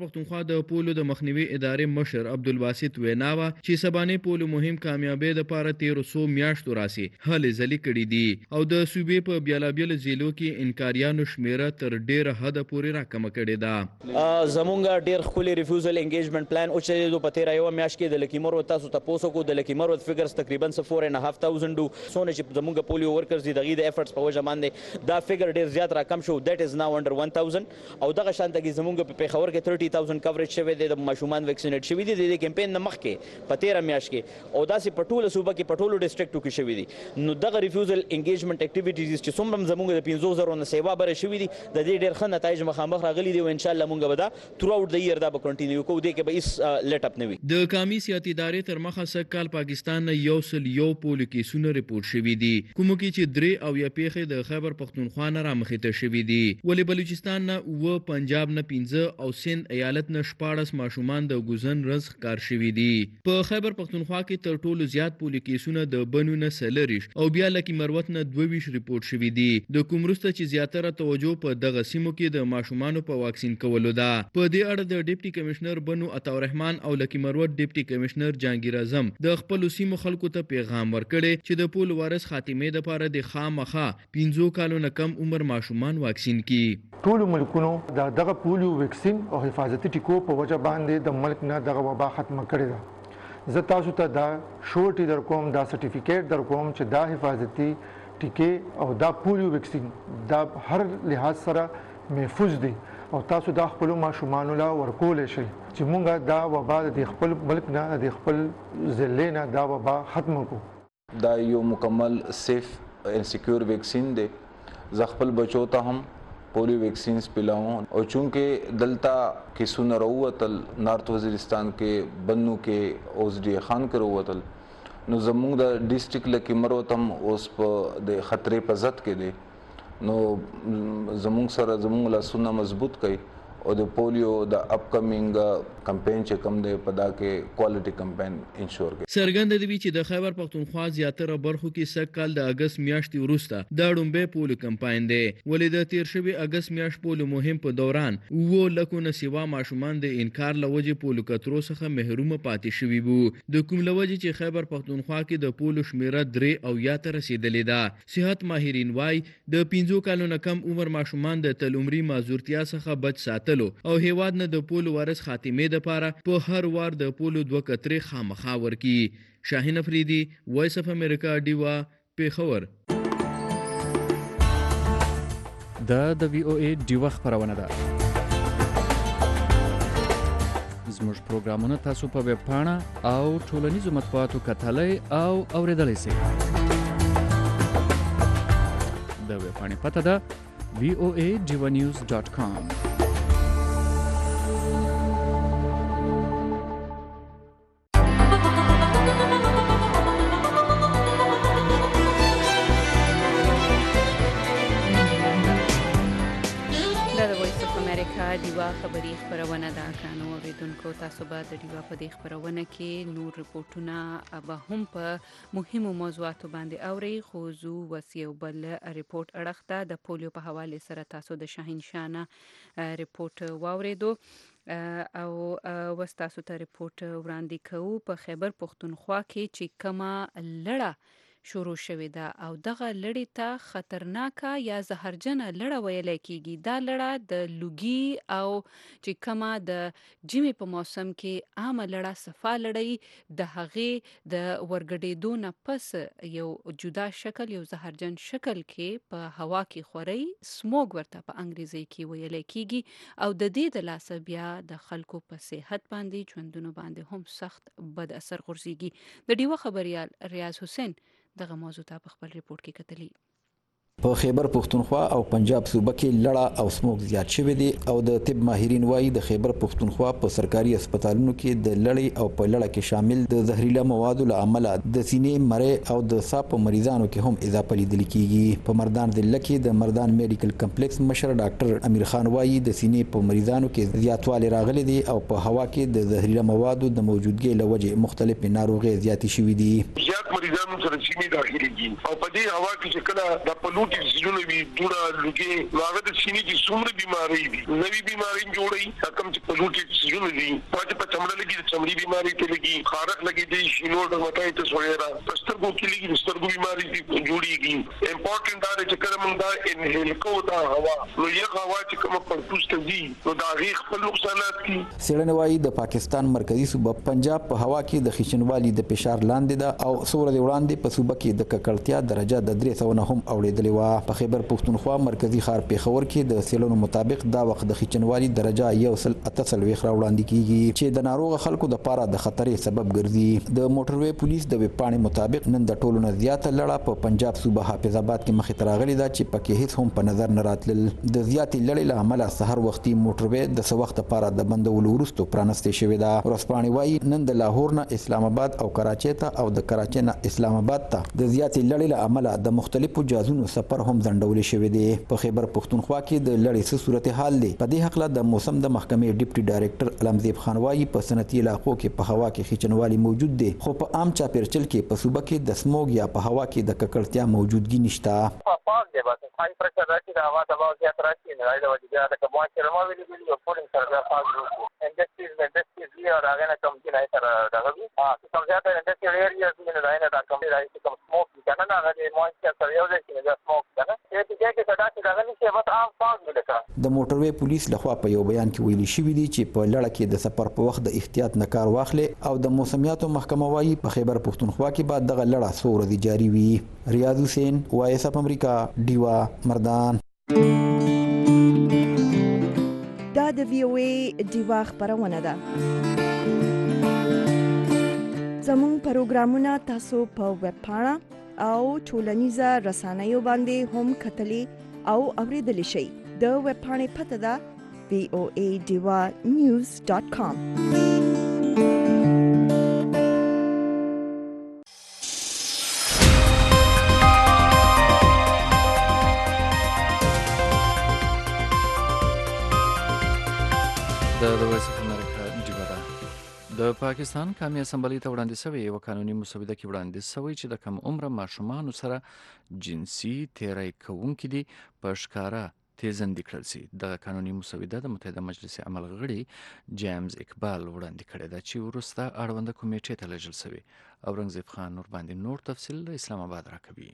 Speaker 14: پښتونخوا د پولو د مخنیوي ادارې مشر عبدالباسط ویناوا چې سبانه پولو مهم کامیابی د پاره 1300 میاشتو راسي هلې ځلې کړې دي او د صوبې په بیلابیل ضلعو کې انکاریانو شمیره تر ډیره حد پورې راکمه کړې ده.
Speaker 5: زمونږ ډیر خولي ریفیوزل انګیجمنت پلان او چې د پتیرا یو میاشت کې د لکیمر تاسو تاسو کو د لکیمر فګرز تقریبا 4.5,000 سونه چې زمونږ پولیو ورکرز دي دغه د افورټس په وجه باندې دا فګر ډیر زیات راکم شو. دیٹ از ناو انډر 1000 او دغه شانته کې زمونږ په پیښور کې 30,000 کوریج شوی دی د ماشومان ویکسینیټ شوی دي د کمپاین نه مخکې په 13 میاشت کې او داسې په ټوله صوبه کې په ټولو ډیسټریکټو کې شوی دي. نو دغه ریفیوزل انګیجمنت اکټیویټیز چې څومره زمونږ د 5,000 نه سیوا بره شوی دي د دې ډیر ښه نتایج مخامخ راغلي دي او ان شاء الله مونږ به دا تھرو اوټ د ایئر دا به کنټینیو کوو دې کې به هیڅ لیټ اپ نه وي.
Speaker 14: د قومي سیاحتي ادارې تر مخه سږ کال پاکستان نه 101 پولو کیسونه ریپورت شوي دي کوم کې چې 3 او یا پیښې د خیبر پختونخوا نه رامخې ته شوي دي ولې بلوچستان نه و پنجاب نه 15 او سند ایالت نه 14 ماشومان د ګوزن رزق کار شوي دي. په خیبر پختونخوا کې تر ټولو زیات پولو کیسونه د بنو نه سلریش او بیا لکه مروت نه 22 ریپورت شوي دي د کومرسته چې زیاتره توجه په دغه سیمو کې د ماشومانو په واکسین کولو ده. په دې اړه د ډیپټي کمشنر بنو عطاالرحمن او لکی مروت ډیپټي کمشنر جهانگیر اعظم د خپل سیمو خلکو ته پیغام ورکړي چې د پول وارث خاتمه د لپاره د خامخا 15 کالو نه کم عمر ماشومان واکسین کی.
Speaker 15: ټول ملکونو دغه پولیو ویکسین او حفاظتي ټیکو په وجه باندې د ملک نه دغه وبا ختم کړی ده. زه تاسو ته دا شورټي در کوم دا سرټیفیکیټ در کوم چې دا حفاظتي ټیکې او دا پولیو ویکسین دا هر لحاظ سره محفوظ دي او تاسو دا خپل ماشومان لا ورکول شي چې مونږه دا وبا د خپل ملک نه د خپل ضلع نه دا وبا ختم کو.
Speaker 16: دا یو مکمل سیف اینڈ سکیور ویکسین دی. زه خپل بچو ته هم پولیو ویکسینز پلاؤں او چونکہ دلتا کیسونه راووتل نارت وزیرستان کې بنو کې اوس ډي خان کې راووتل نو زموږ د ډیسټریکټ لکه مروت هم اوس په د خطرې په ضد کې دی نو زموږ سره زموږ لاسونه مضبوط کړي او د پولیو د اپکمینګ کمپین چې کوم دی په دا کې کوالټي کمپین انشور کوي.
Speaker 14: څرګنده دی چې د خیبر پختونخوا زیاتره برخو کې سږ کال د اگست میاشتې وروسته د ډومبه پولیو کمپاین دی ولې د تیر شوی اگست میاشت پولیو مهم په دوران و لکه نه سیوا ماشومان د انکار لوجه پولیو کترو څخه محروم پاتې شوی وو د کوم لوجه چې خیبر پختونخوا کې د پولیو شمیره 3 او یا تر رسیدلې ده. صحت ماهرین وای د 15 کالو نه کم عمر ماشومان د تل عمري معذورتیا څخه بچ ساتلو او هیواد نه د پولیو وارث خاتمه د پاره په هر وار د پولیو 2 کترې خامخا ورکی. شاهین افریدي وایس اف امریکا دیوا پیښور.
Speaker 3: د وی او ای دیوا خبرونه ده. زموږ پروګرامونه تاسو په ویب پاڼه او ټولنیزو مطبوعاتو کتلای او اوریدلای شئ. د ویب پاڼې پته ده voanews.com.
Speaker 2: دیوا خبری خبرونه دا کانو اوریدونکو تاسو به د دیوا په دې خبرونه کې نور ریپورتونه به هم په مهمو موضوعاتو باندې اوري خو زو وسیو بل ریپورت اړخته د پولیو په حواله سره تاسو د شاهین شانه ریپورت واوریدو او وستاسو ته ریپورت وړاندې کوو. په خیبر پختونخوا کې چې کما لړه شروع شوې ده او دغه لړۍ ته خطرناکه یا زهرجنه لړه ویل کېږي. دا لړه د لوګي او چې کما د جمعې په موسم کې عامه لړه صفا لړۍ د هغې د ورګډېدو نه پس یو جدا شکل یو زهرجن شکل کې په هوا کې خوري سموګ ورته په انګریزي کې ویل کېږي او د دې د لاسه بیا د خلکو په صحت باندې ژوندونو باندې هم سخت بد اثر غورځيږي. د ډیوه خبريال ریاض حسین دغه موضوع ته په خپل ریپورت کې کتلی.
Speaker 17: په خیبر پختونخوا او پنجاب صوبه کې لړه او سموک زیات شوی دي او د طب ماهرین وایي د خیبر پختونخوا په سرکاري هسپتالونو کې د لړۍ او په لړه کې شامل د زهريله موادو له امله د سینې مرې او د ساپ مریضانو کې هم اضافه لیدل کیږي. په مردان ضلع کې د مردان میډیکل کمپلیکس مشر ډاکټر امیر خان وایي د سینې په مریضانو کې زیاتوالی راغلي دي او په هوا کې د زهريله موادو د موجودګۍ له وجې مختلفې ناروغۍ زیاتې شوې دي.
Speaker 18: زیات مریضانو سره سینې داخليږي او په دې هوا کې چې کله د پلوټي سيزونه وي دوړه لګي هغه د سینې کې څومره بيماري دي نوې بيماري جوړي کوم چې پلوټي سيزونه دي پاتې په چمړه لګي د چمړي بيماري ته لګي خارق لګي د شینو ډرماټایټس وغیرہ سترګو کې لګي د سترګو بيماري دي جوړيږي امپورټنت دا چې کله موږ دا انهیل کوو دا هوا نو یو هوا چې کوم پرپوس ته دي نو دا غي خپل نقصانات دي.
Speaker 17: څېړنه وايي د پاکستان مرکزی صوبه پنجاب په هوا کې د خشنوالي د فشار لاندې ده او سوره دی وړاندې په صوبه کې د ککړتیا درجه د 300 هم اوریدلې و. په خیبر پښتونخوا مرکزی ښار پیښور کې د څېړنو مطابق دا وخت د خشنوالي درجه 1.8 راوړاندې کیږي چې د ناروغ خلکو د پاره د خطرې سبب ګرځي. د موټروي پولیس د ویبپاڼې مطابق نن د ټولو نه زیاته لړه په پنجاب صوبه حافظ آباد کې مخې ته راغلې ده چې پکې هیڅ هم په نظر نه راتلل. د زیاتې لړۍ له امله سحر وختي موټروي د څه وخت لپاره د بندولو وروسته پرانستې شوې ده. ورځپاڼې وايي نن د لاهور نه اسلام آباد او کراچۍ ته او د کراچۍ نه اسلام آباد ته د زیاتې لړۍ له امله د مختلفو جهازونو سفر هم ځنډول شوی دی. په خیبر پښتونخوا کې د لړۍ څه صورتحال دی. په دې حق له د موسم د محکمې ډیپټي ډایریکټر علمزیب خان وايي په صنعتي علاقو کې په هوا کې خچنوالي موجود دی خو په عام چاپیرچل کې په صوبه کې د سموګ یا په هوا کې د ککړتیا موجودګي نشته.
Speaker 19: پاک دی بس هاي پرچا راځي دا هوا د باور زیات راځي نه راځي د وجه د کومه چې رمو ویلي ویلي په پورن سره پاک دی انډستریز دی او هغه نه کوم چې نه سره راغلی کوم زیات انډستریال ایریاز نه راځي دا کوم راځي کوم سموک کنه نه هغه موانچر سره یو ځای کې دا سموک کنه چې کې صدا چې دا نه شي بس عام پاک دی.
Speaker 17: د موټروي پولیس لخوا په یو بیان کې ویلي شوی دی چې په لړه کې د سفر په وخت د احتیاط نه کار واخلي او د موسمیاتو محکمه وايي په خیبر پښتونخوا کې بعد دغه لړه څو ورځې جاری وي. ریاض حسین وایس اپ امریکا ډیوا مردان.
Speaker 1: دا د وی او ای ډیوا خبرونه ده. زموږ پروګرامونه تاسو په ویب پاڼه او ټولنیزه رسنیو باندې هم کتلی او اوریدلی شئ. د ویب پاڼې پته ده voadivanews.com.
Speaker 3: د پاکستان قومي اسمبلی ته وړاندې شوی یو قانوني مسوده کې وړاندې شوی چې د کم عمره ماشومانو سره جنسي تیری کوونکي دي په ښکاره تیزندې کړل شي. د قانوني مسوده د متحده مجلس عمل غړي جیمز اقبال وړاندې کړې ده چې وروسته اړونده کمیټې ته لیږل شوی. اورنګزیب خان نور باندې نور تفصیل اسلام آباد راکوي.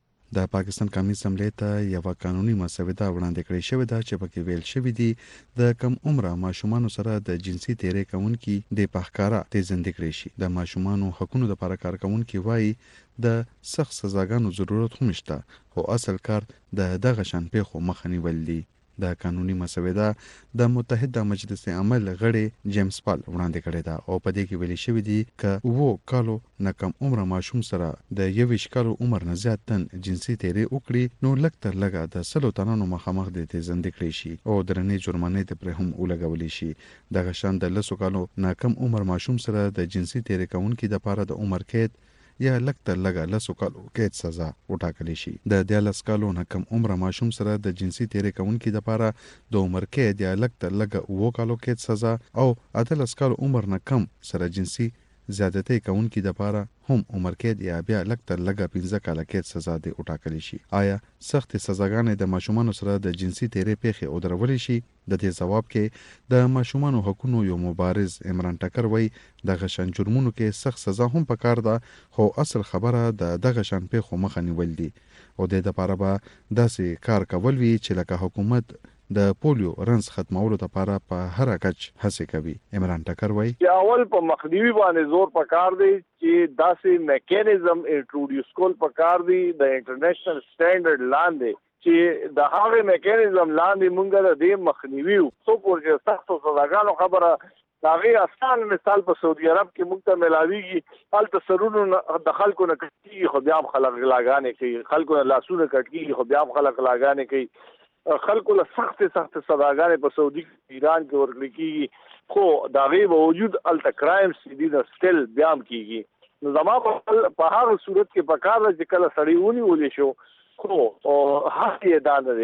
Speaker 20: د پاکستان قومي اسمبلی ته یو قانوني مسوده وړاندې کړې شوې ده چې پکې ویل شوی دی د کم عمره ماشومانو سره د جنسي تیری کوونکي د پخکارا تیزندې کړې شي. د ماشومانو حقوقو لپاره کار کوونکي وایي د سخت سزاګانو ضرورت هم شته خو اصل کار د دغه شان پیښو مخه نیول دي. د قانوني مسوده د متحده مجلس عمل غړي جیمز پال وړاندې کړې ده او په دې کې ویل شوی دی ک وو کالو نه کم عمر ماشوم سره د 21 کالو عمر نه زیات تن جنسي تیری وکړي نو لږ تر لږه د 100 تنانو مخامخ د تیزندې کړې شي او درنې جرمانه ته پر هم ولګولې شي. دغه شان د 100 کالو نه کم عمر ماشوم سره د جنسي تیری کوونکي د لپاره د عمر قید یا لږ تر لږه 100 کالو قید سزا وټاکل شي. د 13 کالو نه کم عمر ماشوم سره د جنسي تیری کوونکي د لپاره د عمر قید یا لږ تر لږه 9 کالو قید سزا او 13 کالو عمر نه کم سره جنسي زیادتی کوونکي د لپاره هم عمر قید یا بیا لږ تر لږه 15 کاله قید سزا د وټاکل شي. آیا سخت سزاګانې د ماشومانو سره د جنسي تیری پیښې او درولې شي؟ د دې جواب کې د ماشومانو حقوقو یو مبارز عمران ټکر وای د غشن جرمونو کې سخت سزا هم پکار ده خو اصل خبره د دغه شان پیښو مخه نیول دي او د لپاره به داسې کار کول وی چې لکه حکومت د پولیو رنس ختمولو لپاره په هر کچ هڅه کوي. عمران ټکر وای
Speaker 21: چې اول په مخنیوي باندې زور پکار دی چې داسې میکانیزم انټروډیوس کول پکار دی د انټرنیشنل سټانډرډ لاندې چې د هغه میکانیزم لاندې مونږ د دې مخنیوي څو پورې سختو سزاګانو خبره داغه آسان مثال په سعودي عرب کې مونږ ته ملاويږي حالت سرونو د خلکو نه کټي خو بیا خلک لاګانې کوي خلکو نه لاسونه کټي خو بیا خلک لاګانې کوي خلکو له سخت سزاګانې په سعودي ایران کې ورکړي کیږي خو داغه باوجود الته کرایمز دي د سټل بیان کیږي. نو زما په هغه صورت کې په کار چې کله سړی ونیول شو خو حل یې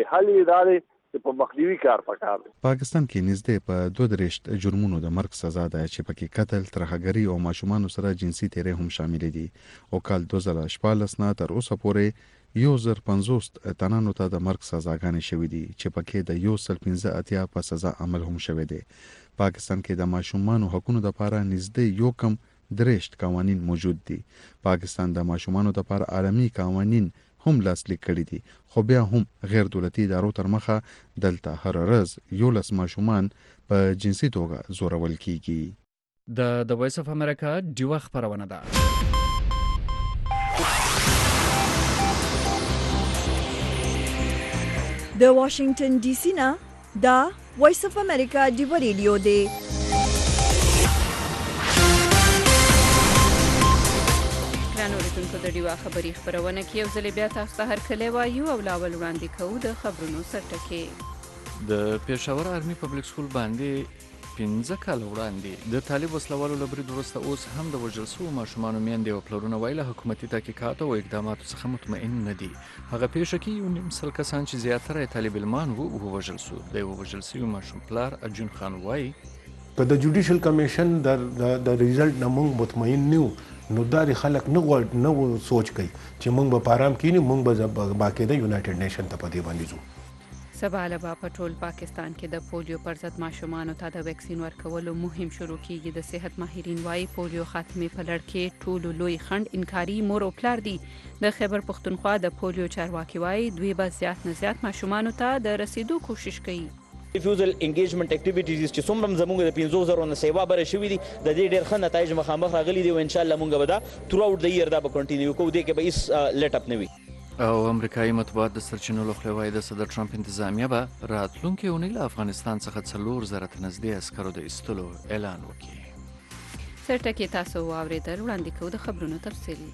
Speaker 21: دانه په مخنیوي کار پکار دی.
Speaker 20: پاکستان کې نږدې په 2 جرمونو د مرګ سزا ده چې پکې قتل، ترهګري او ماشومان سره جنسي تیری هم شامل دي او کال 2014 نه تر اوسه پورې 150 تنانو ته د مرګ سزاګانې شوې دي چې پکې د 115 په سزا عمل هم شوی دی. پاکستان کې د ماشومانو حقوقو لپاره نږدې 1.63 قوانین موجود دي. پاکستان د ماشومانو لپاره عالمي قوانین هم لاسلیک کړي دي، خو بیا هم غیر دولتي ادارو تر مخه دلته هر ورځ 11 ماشومان په جنسي توګه زورول کیږي.
Speaker 3: د وایس اف امریکا ډیوه خبرونه ده.
Speaker 1: د واشنگټن ډي سي نه دا وایس اف امریکا ډیوه ریډیو دی.
Speaker 2: د ډیوا خبری خبرونه کې یو ځل بیا تاسو ته هرکلی وایو او لاول وړاندې کوو د خبرونو سرټکي.
Speaker 3: د پېښور آرمي پبلک سکول باندې 15 کال وړاندې د طالب وسلوالو له برید وروسته اوس هم د وژل شوو ماشومانو میندې او پلرونه وایي له حکومتي تحقیقاتو او اقداماتو څخه مطمئن نه دي. هغه پیښه کې 1.5 کسان چې زیاتره یې طالب علمان وو ووژل شو. د یوه وژل شوي ماشوم پلار ارجن خان وایي
Speaker 4: که د جوډیشل کمیشن د ریزلټ نه موږ مطمئن نه یو نو دا خلک نه سوچ کوي چې موږ به پارام کینی موږ به باقاعده یونایټډ نیشن ته په دې باندې ځو.
Speaker 2: سبا له په ټول پاکستان کې د پولیو پر ضد ماشومانو ته د ویکسین ورکولو مهم شروع کیږي. د صحت ماهرین وایي پولیو خاتمه په لړ کې ټولو لوی خند انکاري مور او پلار دي. د خیبر پښتونخوا د پولیو چارواکي وایي دوی به زیات نه زیات ماشومانو ته د رسیدو کوشش کوي.
Speaker 5: ریفیوزل انګیجمنت اکټیویټیز چې څومره زموږ د 15000 نه سیوا بره شوې دي د دې ډېر ښه نتایج مخامخ راغلي دي او ان شاء الله موږ به دا تھرو اوټ د ایئر دا به کنټینیو کوو. دې کې به هیڅ لیټ اپ نه وي.
Speaker 3: او امریکایي مطبوعات د سرچینو له خوا وایي د صدر ټرمپ انتظامیه به راتلونکې اونۍ له افغانستان څخه 4000 ته نږدې عسکرو د ایستلو اعلان وکړي.
Speaker 2: سرټکي تاسو واورېدل، وړاندې کوو د خبرونو تفصیل.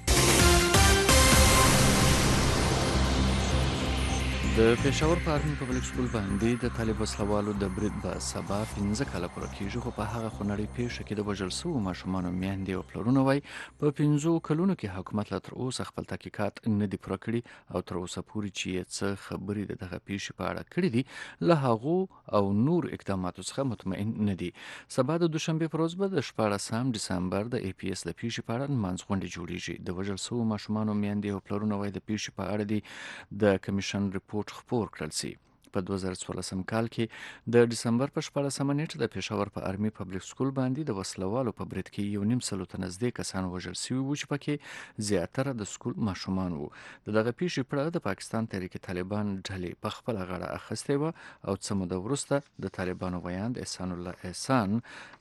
Speaker 3: د پېښور په آرمي پبلک سکول باندې د طالب وسلوالو د برید به سبا 15 کاله پوره کیږي، خو په هغه خونړۍ پیښه کې د وژل شوو ماشومانو میندې او پلرونه وایي په 15 کلونو کې حکومت لا تر اوسه خپل تحقیقات نه دي پوره کړي او تر اوسه پورې چې یې څه خبرې د دغه پیښې په اړه کړي دي له هغو او نور اقداماتو څخه مطمئن نه دي. سبا د دوشنبې په ورځ به د 14 ډسمبر د ای پی ایس د پیښې په اړه نمانځغونډې جوړیږي. د وژل شوو ماشومانو میندې او پلرونه وایي د پیښې په اړه دي د کمیشن ریپورت خپور کړل شي. په 2014 کال کې د ډسمبر په 14 نیټه د پېښور په آرمي پبلک سکول باندې د وسلوالو په برید کې 1.5 ته نږدې کسان وژل شوي وو چې پکې زیاتره د سکول ماشومان وو. دغه پیښې په اړه د پاکستان تحریک طالبان ډلې په خپل غاړه اخیستې وه او څه موده وروسته د طالبانو ویاند احسان الله احسان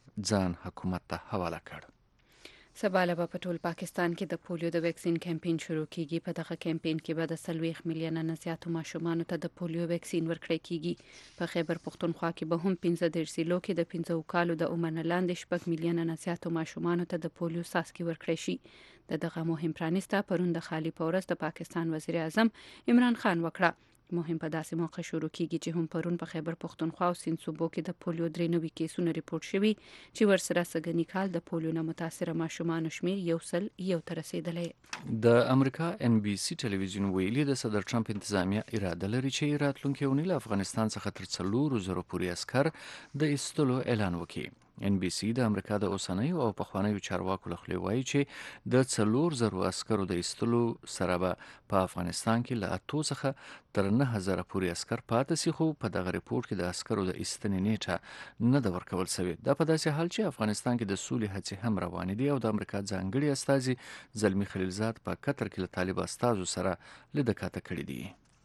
Speaker 3: ځان حکومت ته حواله کړ.
Speaker 2: سبا له په ټول پاکستان کې د پولیو د ویکسین کمپاین شروع کیږي. په دغه کمپاین کې به د 40 میلیونه نه زیاتو ماشومانو ته د پولیو ویکسین ورکړی کیږي. په خیبر پښتونخوا کې به هم 15 ضلعو کې د 15 کالو د عمر نه لاندې 6 میلیونه نه زیاتو ماشومانو ته د پولیو څاڅکي ورکړی شي. دغه مهم پرانیسته پرون د خالی پورس د پاکستان وزیر اعظم عمران خان وکړه. مهم په داسې موقع شروع کیږي چې هم پرون په خیبر پښتونخوا او سیند صوبو کې د پولیو 93 کیسونه ریپورت شوي چې ورسره سګنی کال د پولیو نه متاثره ماشومان شمیر 101 ته رسیدلی.
Speaker 3: د امریکا ان بي سي ټلویزیون ویلي د صدر ټرمپ انتظامیه اراده لري چې راتلونکي اونۍ له افغانستان څخه تر 400 پورې عسکر د ایستلو اعلان وکړي. ان بي سي د امریکا د اوسنیو او پخوانیو چارواکو له خوا وایي چې د 400 عسکرو د ایستلو سره به په افغانستان کې له 8 څخه تر 9000 پورې عسکر پاتې شي، خو په دغه ریپورت کې د عسکرو د ایستنې نیټه نه ده ورکول شوې. دا په داسې حال چې افغانستان کې د سولې هڅې هم روانې دي او د امریکا ځانګړي استازي زلمی خلیلزاد په قطر کې له طالب استازو سره لیدکاته کړې دي.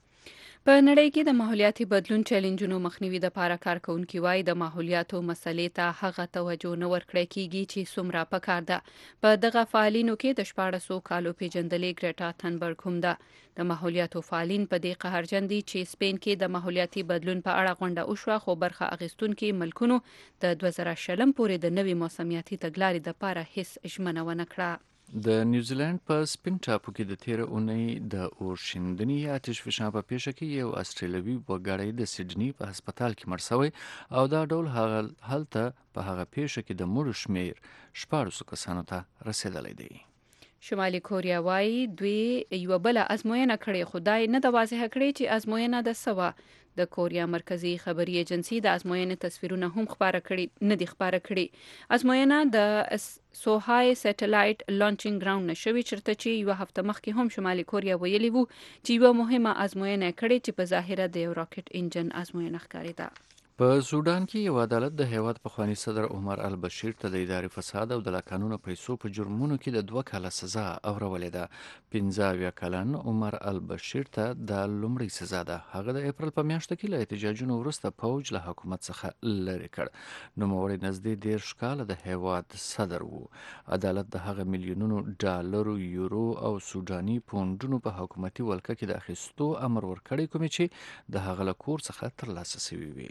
Speaker 2: په نړۍ کې د ماحولیاتي بدلون چیلنجونو مخنیوي د پاره کارکونکي وایي د ماحولیاتو مسلې ته هغه توجه نه ورکړی کیږي چې څومره پکار ده. په دغه فعالینو کې د 1400 کالو پیژندلې ګریټا تنبرګ هم ده. د ماحولیاتو فعالین په دې قهرجن دي چې سپین کې د ماحولیاتي بدلون په اړه غونډه وشوه، خو برخه اخیستونکي ملکونو د 2020 پورې د نوي موسمیاتي تګلارې د پاره هیڅ ژمنه ونه کړه.
Speaker 3: د نیوزیلند په سپین ټاپو کې د تیر اونۍ د اور شیندنې یا آتش فشان په پیښه کې یو استرالیوي وګړی د سیډني په هسپتال کې مړ شوی او دا ډول هلته په هغه پیښه کې د مړو شمیر 1400 کسانو ته رسیدلی دی.
Speaker 2: شمالي کوریا وایي دوی یوه بله ازموینه کړې، خو دا یې نه ده واضحه کړې چې ازموینه د څه وه. د کوریا مرکزی خبري ایجنسی د ازموینې تصویرونه هم نه دي خپاره کړي. ازموینه د سوهای سټلایټ لانچینګ ګراوند نه شوې، چېرته چې یوه هفته مخکې هم شمالي کوریا ویلي وو چې یوه مهمه ازموینه کړې چې په ظاهره د یو راکټ انجن ازموینه ښکارېده.
Speaker 3: په سودان کې یو عدالت د هیواد پخوانی صدر عمر البشیر ته د اداري فساد او د لاقانونه پیسو په جرمونو کې د 2 کاله سزا اورولې ده. 15 کلن عمر البشیر ته د لومړۍ سزا ده. هغه د اپریل په میاشت کې له احتجاجونو وروسته فوج له حکومت څخه لرې کړ. نوموړی نږدې 10 کاله د هیواد صدر وو. عدالت د هغه میلیونونو ډالرو، یورو او سوداني پونډونو په حکومتي ولکه کې د اخیستو امر ورکړی، کومې چې د هغه له کور څخه ترلاسه شوي وي.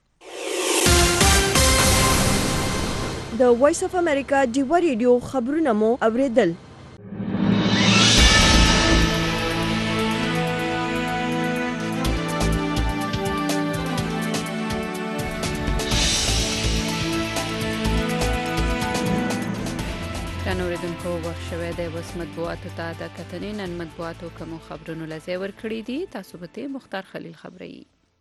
Speaker 1: د وایس اف امریکا ډیوا ریډیو خبرونه مو اوریدل.
Speaker 2: اوریدونکو وخت شوی دی اوس مطبوعاتو ته د کتنې. نن مطبوعاتو کومو خبرونو له ځای ورکړي دي، تاسو به مختار خلیل خبري.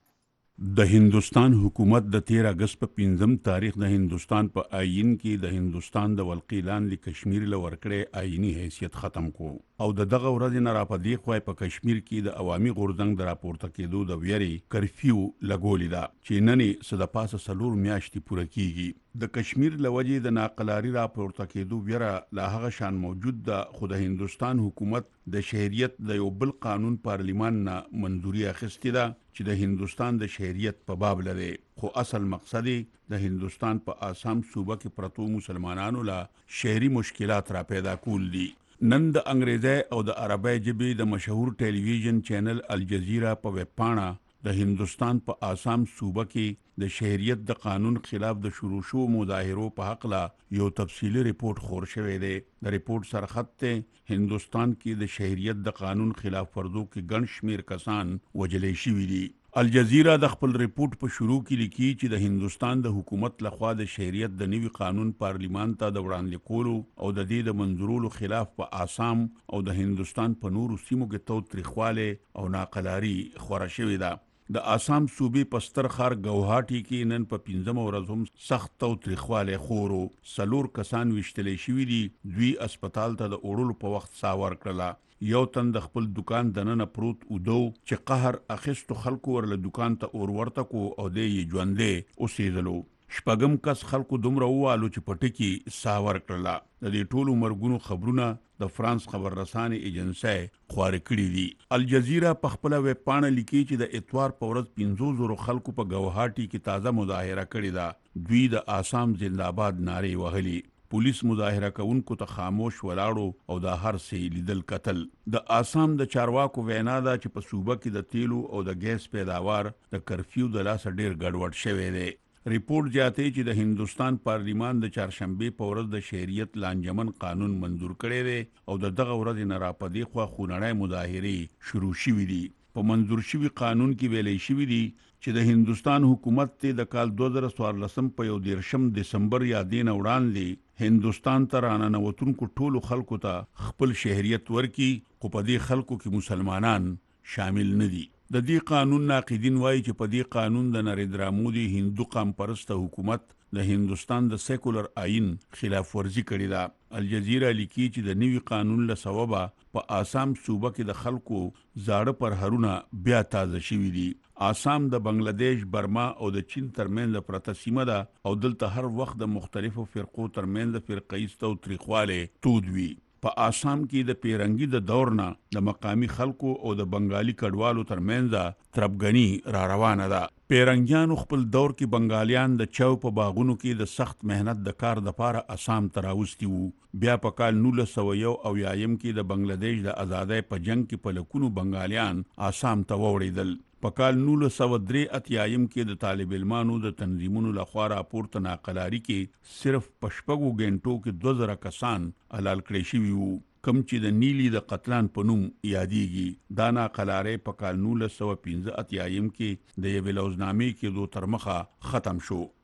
Speaker 7: د هندوستان حکومت د 13 اگست په 5 تاریخ د هندوستان په آئین کې د هندوستان د ولقې لاندې کشمیر له ورکړې آئینی حیثیت ختم کو او دغه ورځ نه را پدې خوای په کشمیر کې د عوامي غورځنګ د راپورته کېدو د ویری کرفیو لګولې ده چې نن صد پاسه سلور میاشتې پوره کیږي. د کشمیر لوجې د ناقلاری راپورته کېدو ویره لا هغه شان موجود ده، خو د هندوستان حکومت د شهریت د یو بل قانون پارلیمان نه منځوري اخیستې ده چې د هندوستان د شهریت په باب لري، خو اصل مقصد د هندوستان په آسام صوبه کې پرتو مسلمانانو لا شهري مشکلات را پیدا کول دي. نن د انګریزي او د عربی ژبې د مشهور ټلویزیون چینل الجزیره په ویب پاڼه د هندوستان په آسام صوبه کې د شهریت د قانون خلاف د شروع شو مظاهرو په حق لا یو تفصیلی ریپورت خور شوی دی. د ریپورت سرخط ته هندوستان کې د شهریت د قانون خلاف ورزو کې ګڼ شمیر کسان وجلې شوي دي. الجزیره د خپل ریپورت په شروع کې لیکي چې د هندوستان د حکومت لخوا د شهریت د نوي قانون پارلیمان ته د وړاندې کولو او د دې د منځورولو خلاف په آسام او د هندوستان په نورو سیمو کې تاوتریخواله او ناقلاری خوره شوې ده. د آسام صوبې په ستر ښار ګوهاټي کې نن په 15 ورځ هم سخت تاوتریخواله خورو. 4 کسان وشتلې شوي دي. دوی اسپیټال ته د وړلو په وخت ساه ورکړله. یو تن د خپل دکان دننه پروت ودو چې قهر اخیستو خلکو ورله دکان ته اور ورته کو او د یې ژوندې اوسېدلو. شپږم کس خلکو دومره ووالو چې په ټکي ساه ورکړله. د دې ټولو مرګونو خبرونه د فرانس خبر رسانې ایجنسی خوارې کړي دي. الجزیره په خپل ویب پاڼه لیکي چې د اتوار په ورځ 500 خلکو په ګوهاټي کې تازه مظاهره کړې ده. دوی د آسام زنده‌باد نارې وهلي. پولیس مظاهره کوونکو ته خاموش ولاړو او د هر څه لیدل کتل. د آسام د چارواکو وینا ده چې په صوبه کې د تیلو او د ګیس پیداوار د کرفیو د لاسه ډیر ګډوډ شوی دی. ریپورت جاته چې د هندوستان پارلیمان د چهارشنبه په ورځ د شهریت لانجمن قانون منظور کړی دی او دغه ورځ نه را پدې خو خونړی مظاهره شروع شوې دي. په منظور شوی قانون کې ویلې شوی دی چې د هندوستان حکومت ته د کال 2014 په 1 دسمبر یا دین وړاندې هندوستان ته راننوتونکو ټولو خلکو ته خپل شهریت ورکي، خو په دې خلکو کې مسلمانان شامل نه دي. د دې قانون ناقدین وایي چې په دې قانون د نریندرا مودي هندو قام پرسته حکومت د هندوستان د سیکولر آئین خلاف ورزي کړې ده. الجزیره لیکي چې د نوي قانون له سببه په آسام صوبه کې د خلکو زاړه پرهرونه بیا تازه شوي دي. آسام د بنگلاديش، برما او د چین ترمنځ پرته سیمه ده او دلته هر وخت د مختلفو فرقو ترمنځ فرقه‌ایز تاوتریخواله تود وي. په آسام کې د پیرنګي د دور نه د مقامی خلکو او د بنگالي کډوالو ترمنځ تربګنی را روانه ده. پیرنګیانو خپل دور کې بنگالیان د چاو په باغونو کې د سخت مهنت د کار د پاره آسام تراوستي وو. بیا په کال 1901 او یایم کې د بنگلاديش د آزادۍ په جنگ کې په لکونو بنگالیان آسام ته وړېدل. په کال 1903 کې د طالب علمانو د تنظیمونو لخوا راپورته ناقلاری کې صرف په شپږو غنټو کې 2000 کسان حلال کړي شوي وو، کم چې د نیلی د قتلان په نوم یادېږي. دا ناقلاری په کال 1915 کې د یوې لوزنامې کې تر مخه ختم شو.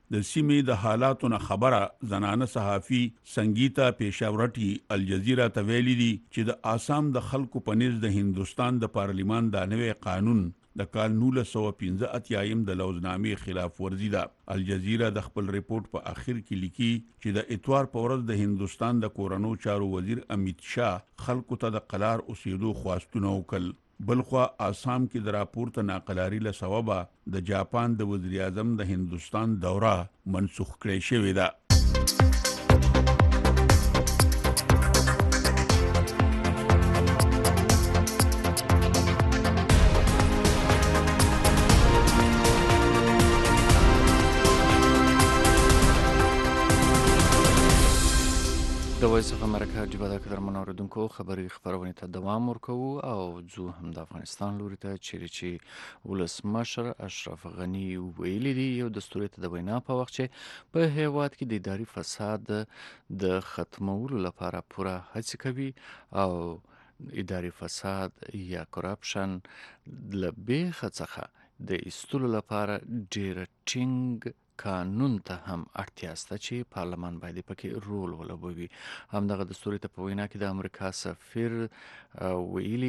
Speaker 7: د سیمې د حالاتو نه خبره زنانه صحافي سنگیتا پیشاورټي الجزیره ته ویلي دي چې د آسام د خلکو په نس د هندستان د پارلیمان د نوې قانون د کال 1915 د لوزنامې خلاف ورزي ده. الجزیره د خپل ریپورت په اخر کې لیکي چې د اتوار په ورځ د هندستان د کورونو چارو وزیر امیت شاه خلکو ته د قلار اوسېدو خواستونه وکړل. بلخوا آسام کې د راپورته ناقلاري له سببه د جاپان د وزیر اعظم د هندستان دوره منسوخ کړې شوې ده.
Speaker 3: د وایس اف امریکا جبهه د قدرمنو اوریدونکو خبري خبرونه ته دوام ورکوو او ځو هم د افغانستان لوري ته چې ولسمشر اشرف غنی ویلي دی یو دستور ته د وینا په وخت چې په هیواد کې د اداري فساد د ختمولو لپاره پوره هڅه کوي او اداري فساد یا کرپشن لبیخ څخه د ایستلو لپاره ډیر ټینګ قانون ته هم اړتیا شته چې پارلمان باید پکې رول ولوبوي. همدغه دستور ته په وینا کې د امریکا سفیر ویلي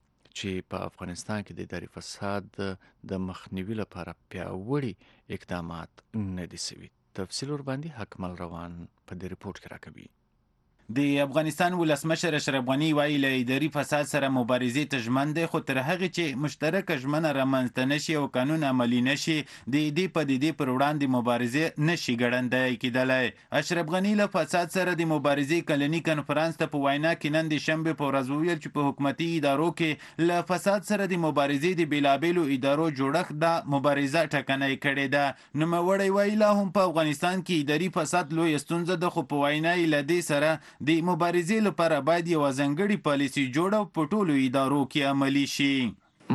Speaker 3: چې په افغانستان کې د اداري فساد د مخنیوي لپاره پیاوړي اقدامات نه دي شوي. تفصیل ور باندې حکمل روان په دې ریپورت کې راکوي.
Speaker 6: د افغانستان ولسمشر اشرف غنی وایي له اداري فساد سره مبارزې ته ژمن دی، خو تر هغه چې مشترکه ژمنه رامنځته نشي او قانون عملي نشي د دې پدیدې پر وړاندې مبارزې نشي ګړندی کېدلی. اشرف غنی له فساد سره د مبارزې کلني کنفرانس ته په وینا کې نن د شنبې په ورځ وویل چې په حکومتي ادارو کې له فساد سره د مبارزې د بیلابیلو ادارو جوړښت د مبارزه ټکنۍ کړې ده. نوموړی وایي لا هم په افغانستان کې اداري فساد لویه ستونزه ده، خو په وینا یې له دې سره د مبارزې لپاره باید یو ځانګړی پالیسي جوړه په ټولو ادارو کې عملي شي.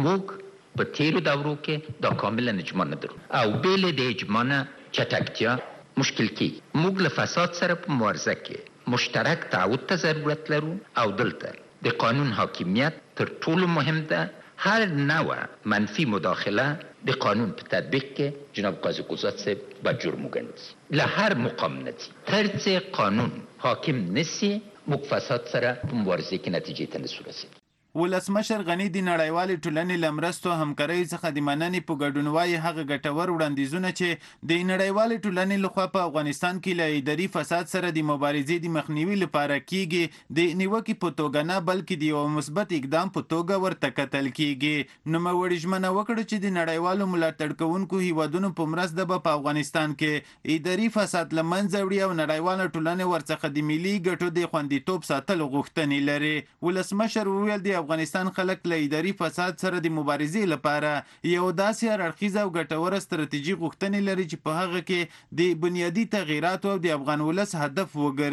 Speaker 22: موږ په تیرو دورو کې دا کاملا اجماع نه درو او بیل د اجماع نه چټکتیا مشکل کیږي. موږ له فساد سره په مبارزه کې مشترک تعهد ته ضرورت لرو او دلته د قانون حاکمیت تر ټولو مهم ده. هر نوع منفی مداخله د قانون په تطبیق کې جناب قاضی قضات صاحب با جرم وګڼل. له هر مقام نتی ترڅ قانون حاکم نسی موږ فساد سره په مبارزه کې نتیجې ته نسو رسیدلی.
Speaker 6: ولسمشر غنی د نړیوالې ټولنې له مرستو همکارۍ څخه د مننې په ګډون وایي هغه ګټور وړاندیزونه چې د نړیوالې ټولنې لخوا په افغانستان کې له اداري فساد سره د مبارزې د مخنیوي لپاره کیږي د نیوکې په توګه نه بلکې د یو مثبت اقدام په توګه ورته کتل کیږي. نوموړي ژمنه وکړه چې د نړیوالو ملاتړ کوونکو هیوادونو په مرسته به په افغانستان کې اداري فساد له منځه وړي او نړیواله ټولنه ورڅخه د ملي ګټو د خوندیتوب ساتلو غوښتنې لري. ولسمشر وویل د افغانستان خلک له اداري فساد سره د مبارزې لپاره یو داسې هررخیزه او ګټوره ستراتیژي غوښتنې لري چې په هغه کې د بنیادي تغییراتو او د افغان ولس هدف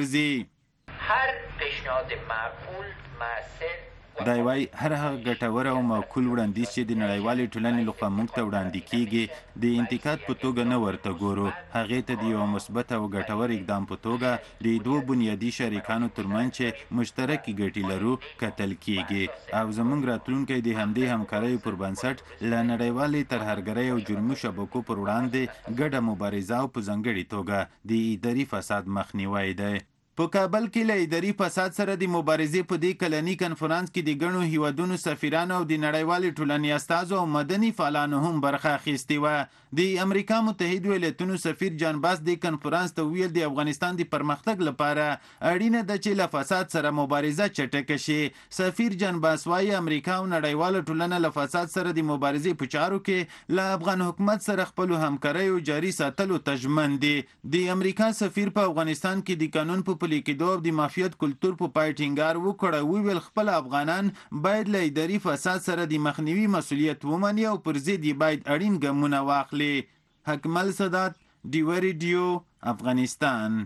Speaker 6: وګرځي.
Speaker 22: هر پیشنهاد معقول مؤثر
Speaker 6: دا وایي هر هغه ګټور او معقول وړاندیز چې د نړیوالې ټولنې لخوا موږ ته وړاندې کیږي د انتقاد په توګه نه ورته ګورو، هغې ته د یو مثبت او ګټور اقدام په توګه د دوه بنیادي شریکانو ترمنځ چې مشترکې ګټې لرو کتل کیږي او زموږ راتلونکی د همدې همکاریو پر بنسټ له نړیوالې ترهګرۍ او جرمي شبکو پر وړاندې ګډه مبارزه او په ځانګړې توګه د اداري فساد مخنیوی دی. په کابل کې له اداري فساد سره د مبارزې په دې کلني کنفرانس کې د ګڼو هیوادونو سفیرانو او د نړیوالې ټولنې استازو او مدني فعالانو هم برخه اخیستې وه. د امریکا متحده ایالاتونو سفیر جان باس د کنفرانس ته ویل د افغانستان د پرمختګ لپاره اړینه ده چې له فساد سره مبارزه چټکه شي. سفیر جان باس وايي امریکا او نړیواله ټولنه له فساد سره د مبارزې په چارو کې له افغان حکومت سره خپل همکاریو جاري ساتلو ته ژمن دي. د امریکا سفیر په افغانستان کې د قانون په پلي کېدو د مافیات کلتور په پای ټینګار وکړ. ویل خپل افغانان باید له اداري فساد سره د مخنیوي مسؤلیت ومني او پر ضد یې باید اړین ګامونه واخلي. حکمل صدات ډیو ریډیو افغانستان.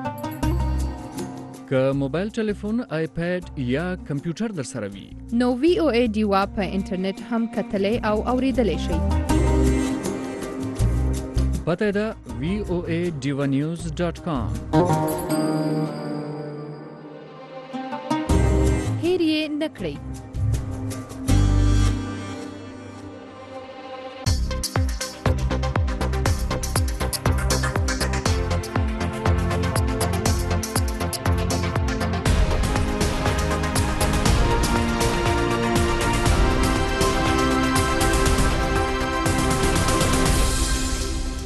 Speaker 3: که موبایل ټلیفون، آیپیډ یا کمپیوټر در سره وي
Speaker 10: نو وی او ای ډیوا په انټرنیټ هم کتلی او اوریدلی شئ.
Speaker 3: پته ده voaDivanews.com.
Speaker 10: هیر یې نه کړئ.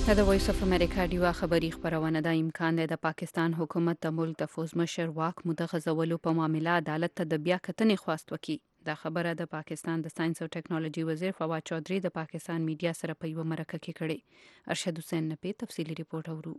Speaker 2: د وایس اف امریکا ډیوا خبری خبرونه د امکان د پاکستان حکومت د ملک د فوز مشر واک متغزولو په معاملې عدالت ته د بیا کتنې خواست وکړي. دا خبره د پاکستان د ساينس او ټیکنالوژي وزیر فواد چودھری د پاکستان میډیا سره په یو مرکه کې کړي. ارشد حسین نپی تفصیلی ریپورت اورو.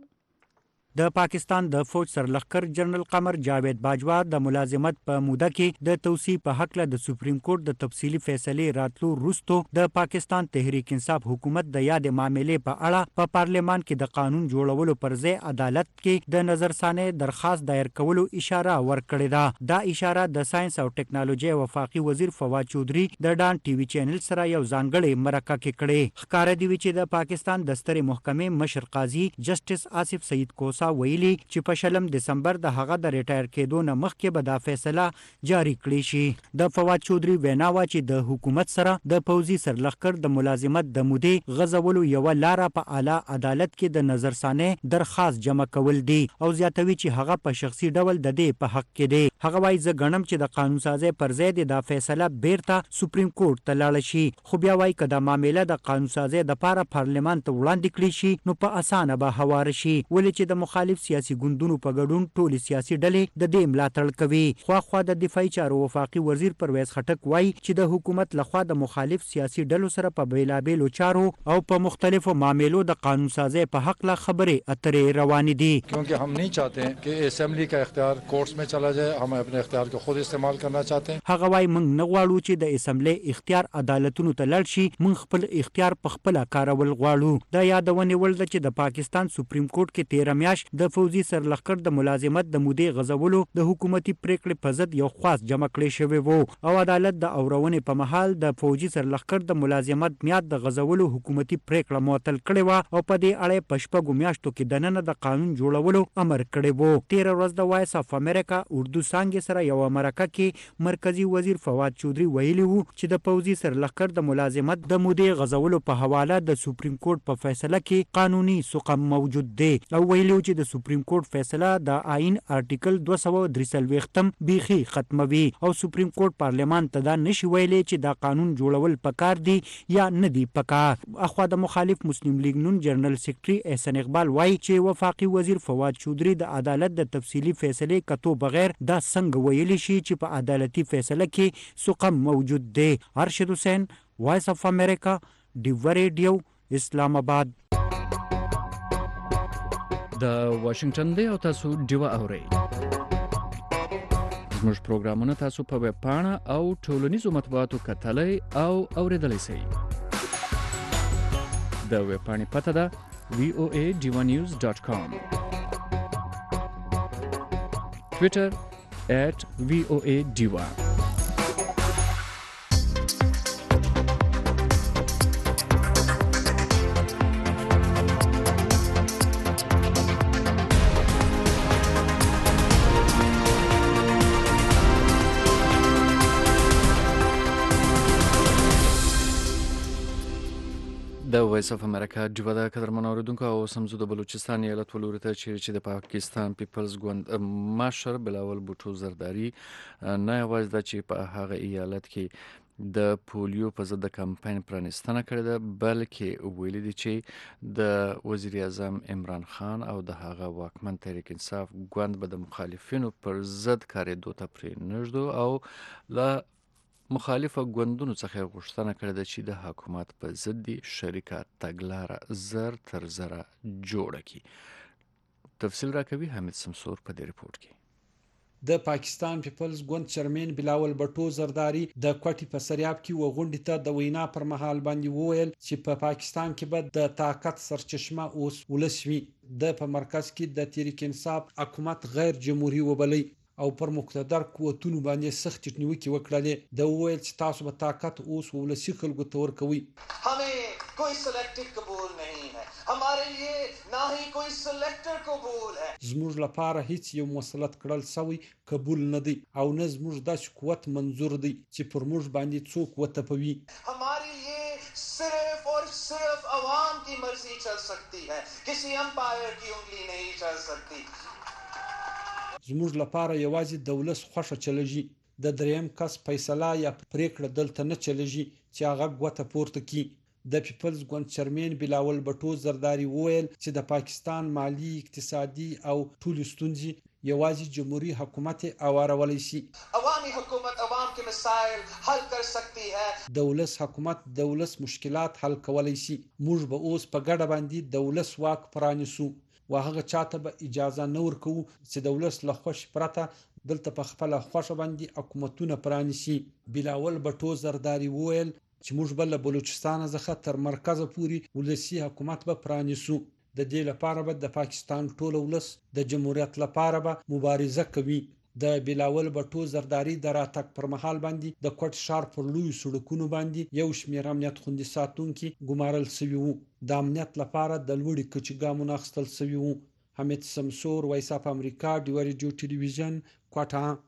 Speaker 8: د پاکستان د فوج سرلښکر جنرال قمر جاوید باجوا د ملازمت په موده کې د توسیع په حق له د سپریم کورټ د تفصیلی فیصلې راتلو وروسته د پاکستان تحریک انصاف حکومت د یاد معاملې په اړه په پارلمان کې د قانون جوړولو پر ځای عدالت کې د نظرثانه درخواست دایر کولو اشاره ورکړې ده. دا اشاره د ساينس او ټیکنالوژي وفاقي وزیر فواد چودھری د ډان ټي وي چینل سره یو ځانګړی مرکه کې کړې. ښکاره دی چې د پاکستان د سترې محکمې مشر قاضي جسټس آصف سعید کوسا ویلي چې په شلم دسمبر د هغه د ریټایر کېدو نه مخکې به دا فیصله جاری کړی شي. د فواد چودھری وینا وا چې د حکومت سره د پوځي سرلښکر د ملازمت د مودې غزولو یو لاره په اعلی عدالت کې د نظرثانه درخواست جمع کول دي او زیاتوي چې هغه په شخصي ډول د دې په حق کې دی. هغه وايي زه غنم چې د قانون سازي پر ضد د فیصله بیرته سپریم کورټ ته لاړ شي. خو بیا وايي کله معاملې د قانون سازي د لپاره پارلمان ته وړاندې کړي شي نو په اسانه به هوار شي. ولې چې د مخالف سیاسي ګوندونو په ګډون ټولې سیاسي ډلې د دې ملاتړ کوي. خو د دفاعي چارو وفاقي وزیر پرویز خټک وایي چې د حکومت لخوا د مخالف سیاسي ډلو سره په بیلابېلو چارو او په مختلفو معاملو د قانون سازي په حق لا خبرې اترې روانې دي.
Speaker 9: क्योंकि हम नहीं चाहते हैं कि असेंबली का इख्तियार कोर्ट्स में चला जाए. हम अपने इख्तियार को खुद इस्तेमाल करना चाहते हैं.
Speaker 8: هغه وايي موږ نه غواړو چې د اسمبلی اختیار عدالتونو ته لاړ شي. موږ خپل اختیار په خپل کارول غواړو. دا یادونه ول چې د پاکستان سپریم کورټ کې 13 میاشت د فوزي سرلښکر د ملازمت د مودې غزولو د حکومتي پریکړې په ضد یو خاص جمع کړی شوی وو او عدالت د اورونې په محل د فوجي سرلښکر د ملازمت میاد د غزولو حکومتي پریکړه معطل کړې و او په دې اړه په شپږو میاشتو کې دننه د قانون جوړولو امر کړی وو. 13 ورځ د وایس اف امریکا اردو څانګې سره یو مرکه کې مرکزی وزیر فواد چودھری ویلي وو چې د فوجي سرلښکر د ملازمت د مودې غزولو په حواله د سپریم کورټ په فیصله کې قانوني سقم موجود دی او ویلي چې د سپریم کورټ فیصله د آئین آرټیکل 243 بیخي ختموي او سپریم کورټ پارلمان ته دا نشي ویلي چې دا قانون جوړول پکار دي یا نه دي پکار. اخوا د مخالف مسلم لیگ نون جنرال سیکریټري احسان اقبال وایي چې وفاقي وزیر فواد چودھری د عدالت د تفصیلی فیصله کتو بغیر دا څنګه ویلي شي چې په عدالتي فیصله کې سقم موجود دی. ارشد حسین وایس اف امریکا ډیو ریډیو اسلام آباد.
Speaker 3: د واشنگټن دی او تاسو ډیوا اورئ. زموږ پروګرامونه تاسو په ویب پاڼه او ټولنیزو مطبوعاتو کتلای او اوریدلای شئ. د ویب پاڼې پته ده voadivanews.com. Twitter @voadiva. د وایس اف امریکا ډیوا د قدرمن اوریدونکو او سمزو د بلوچستان ایالت ولوري ته چې د پاکستان پیپلز ګوند مشر بلاول بوټو زرداری نه یوازې د چې په هغه ایالت کې د پولیو په ضد کمپاین پرانستنه کړې ده بلکې ویلي دي چې د وزیر اعظم عمران خان او د هغه واکمن تحریک انصاف ګوند به د مخالفینو پر ضد کارېدو ته پرې نږدو او له مخالفه ګوندونو څخه غوښتنه کړې ده چې د حکومت په ضد شریکه تګلاره زر تر زره جوړه کړي. تفصیل راکوي حمید سمسور په دې ریپورت کې.
Speaker 23: د پاکستان پیپلز ګوند چیرمن بلاول بټو زرداری د کوټي په سریاب کې وغونډې ته د وینا پر مهال باندې وویل چې په پاکستان کې به د طاقت سرچشمه اوس ولسوي د په مرکز کې د تحریک انصاف حکومت غیر جمهوریت وبلي او پر مقتدر قوتونو باندې سخت نیوکې وکړلې. د وویل چې تاسو به طاقت اوس ولسی خلکو ته ورکوي.
Speaker 24: हमें कोई सिलेक्टेड कबूल नहीं है, हमारे लिए ना ही कोई सिलेक्टर कबूल है.
Speaker 23: زموږ لپاره هیڅ یو مسلط کړل سوی قبول نه دی او نه زموږ داسې قوت منظور دی چې پر موږ باندې څوک وتپوي.
Speaker 24: हमारे लिए सिर्फ और सिर्फ अवाम की मर्जी चल सकती है, किसी एम्पायर की उंगली नहीं चल सकती.
Speaker 23: زموږ لپاره یوازې دولت خوښه چلېږي. د دریم کس فیصله یا پریکړه دلته نه چلېږي چې هغه غوته پورته کی. د پیپلز ګوند چیرمن بلاول بټو زرداری وویل چې د پاکستان مالی اقتصادي او ټول ستونزې یوازې جمهوری حکومت اوارولای شي.
Speaker 24: عوامی حکومت عوام کے مسائل حل کر سکتی ہے.
Speaker 23: د ولس حکومت د ولس مشکلات حل کولای شي. موږ به اوس په ګډه باندې د ولس واک پرانیسو و هغه چاته به اجازه نه ورکوو چې د ولس له خوښ پرته دلته په خپله خوښه باندې حکومتونه پرانیسي. بلاول بټو زرداری وویل چې موږ به له بلوچستان څخه تر مرکزه پورې ولسي حکومت به پرانیسو. د دې لپاره به د پاکستان ټول ولس د جمهوریت لپاره به مبارزه کوي. د بلاول بټو زرداری د راتګ پر مهال باندې د کوټ ښار پر لوی سړکونو باندې یو شمېر امنیت خوندي ساتونکي ګمارل شوي وو. د امنیت لپاره د لوړې کچې ګامونه اخیستل شوي وو. حمید سمسور، وایس اف امریکا، ډیو ریډیو ټلویزیون، کوټه.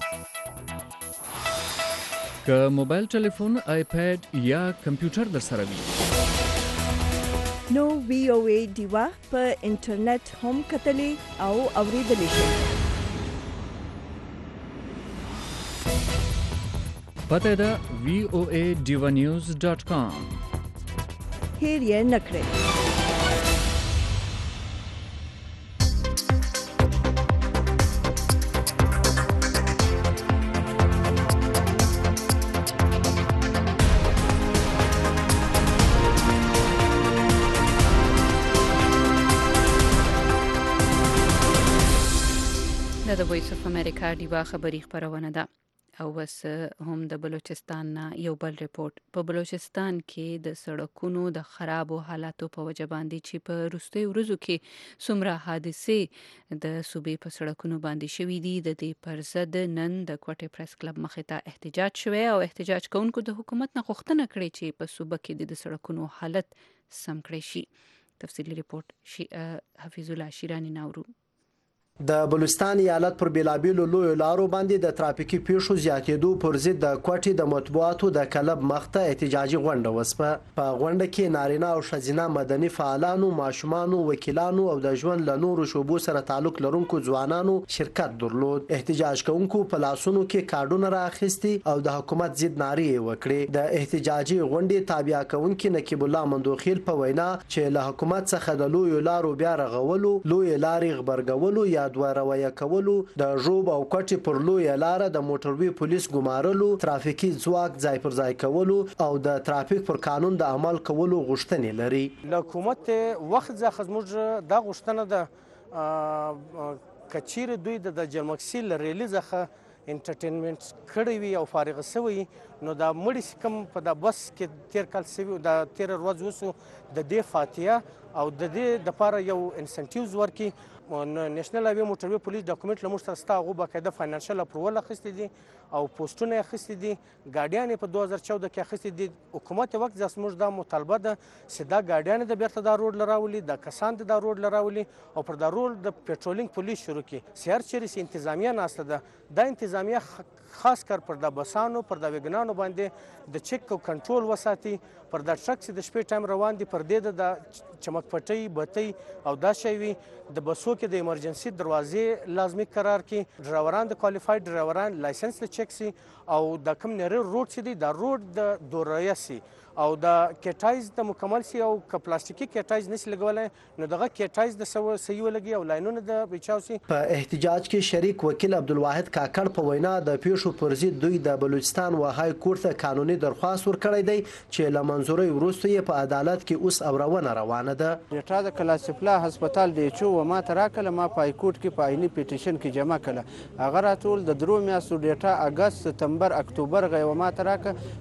Speaker 3: که موبایل ټلیفون، آیپاد یا کمپیوټر در سره وي
Speaker 1: نو وی او ای ډیوا په انټرنیټ هم کتلې او اوریدلې شئ.
Speaker 3: پته ده voaDivanews.com.
Speaker 1: هیر یې نکړئ.
Speaker 2: د وایس اف امریکا ډیوا خبری خبرونه ده. او بس هم د بلوچستان نه یو بل ریپورت. په بلوچستان کې د سړکونو د خرابو حالاتو په وجه باندې چې په وروستیو ورځو کې څومره حادثې د صوبې په سړکونو باندې شوي دي، د دې پر ضد نن د کوټې پریس کلب مخې ته احتجاج شوی او احتجاج کوونکو د حکومت نه غوښتنه کړې چې په صوبه کې د سړکونو حالت سم کړی شي. تفصیلی ریپورت حفیظ الله شیرانی ناورو.
Speaker 11: د بلوچستان ایالت پر بیلابیلو لویو لارو باندې د ترافیکي پیښو زیاتېدو پر ضد د کوټې د مطبوعاتو د کلب مخته احتجاجي غونډه وسپه. په غونډه کې نارینه او ښځینه مدني فعالانو، ماشومانو، وکیلانو او د ژوند له نورو شعبو سره تعلق لرونکو ځوانانو شرکت درلود. احتجاج کوونکو په لاسونو کې کارډونه رااخیستي او د حکومت ضد نارې وکړې. د احتجاجي غونډې تابع کوونکي نقیب الله مندوخیل په وینا چې له حکومت څخه د لویو لارو بیا رغولو، لوی لارې غبرګولو یا دوه رویه کولو، د ژوب او کوټې پر لویه لاره د موټروي پولیس ګمارلو، ترافیکي ځواک ځای پر ځای کولو او د ترافیک پر قانون د عمل کولو غوښتنې لري.
Speaker 12: له حکومت وخت څخه زموږ دا غوښتنه ده که چیرې دوی د جرمکسي له ریلي څخه انټرټینمنټ کړی وي او فارغ شوی نو دا مړي چې کوم په دا بس کې تیر کال شوي د تیر ورځ وسو د دې فاتحه او د دې دپاره یو انسنټیوز ورکړي. نېشنل هایوې موټروي پولیس ډاکومنټ له موږ سره شته، هغو باقاعده فاینانشل اپروول اخیستي دي او پوسټونه یې اخیستي دي، ګاډیان یې په 2014 کې اخیستي دي. حکومت وخت زموږ دا مطالبه ده چې دا ګاډیان د بیرته دا روډ له راولي، دا کسان د دا روډ له راولي او پر دا روډ د پیټرولینګ پولیس شروع کړي. چې هر چیرې چې انتظامیه ناسته ده، دا انتظامیه خاص کر پر دا بسانو، پر دا وګنانو باندې د چک او کنټرول وساتي. پر دا ټرک چې د شپې ټایم روان دي پر دې د چمک پټۍ، بتۍ او دا شی وي. د بسو کې د ایمرجنسي دروازې لازمي قرار کړي. ډرایوران د کوالیفاید ډرایوران لایسنس له چک سي او د کوم نری روډ چې دی دا روډ د دوریه سي او د کیټایز د مکمل سي او که پلاستیکي کیټایز نشي لګولی نو دغه کیټایز د صحیح ولګي او لاینونه د بچاو سي.
Speaker 11: په احتجاج کې شریک وکیل عبدالواحد کاکړ په وینا د پیښو پر ضد دوی د بلوچستان و های کورټ ته قانوني درخواست ورکړی دی چې له منظورۍ وروسته یې په عدالت کې اوس اورونه روانه ده.
Speaker 13: ډیټا د کلاسفلا هسپتال د ایچو و ما ته راکړله، ما په های کورټ کې په عیني پیټیشن کې جمع کړله. هغه راټول د 3 میاشتو ډیټا اګست، سپتمبر، اکتوبر غي و ما ته راکړه.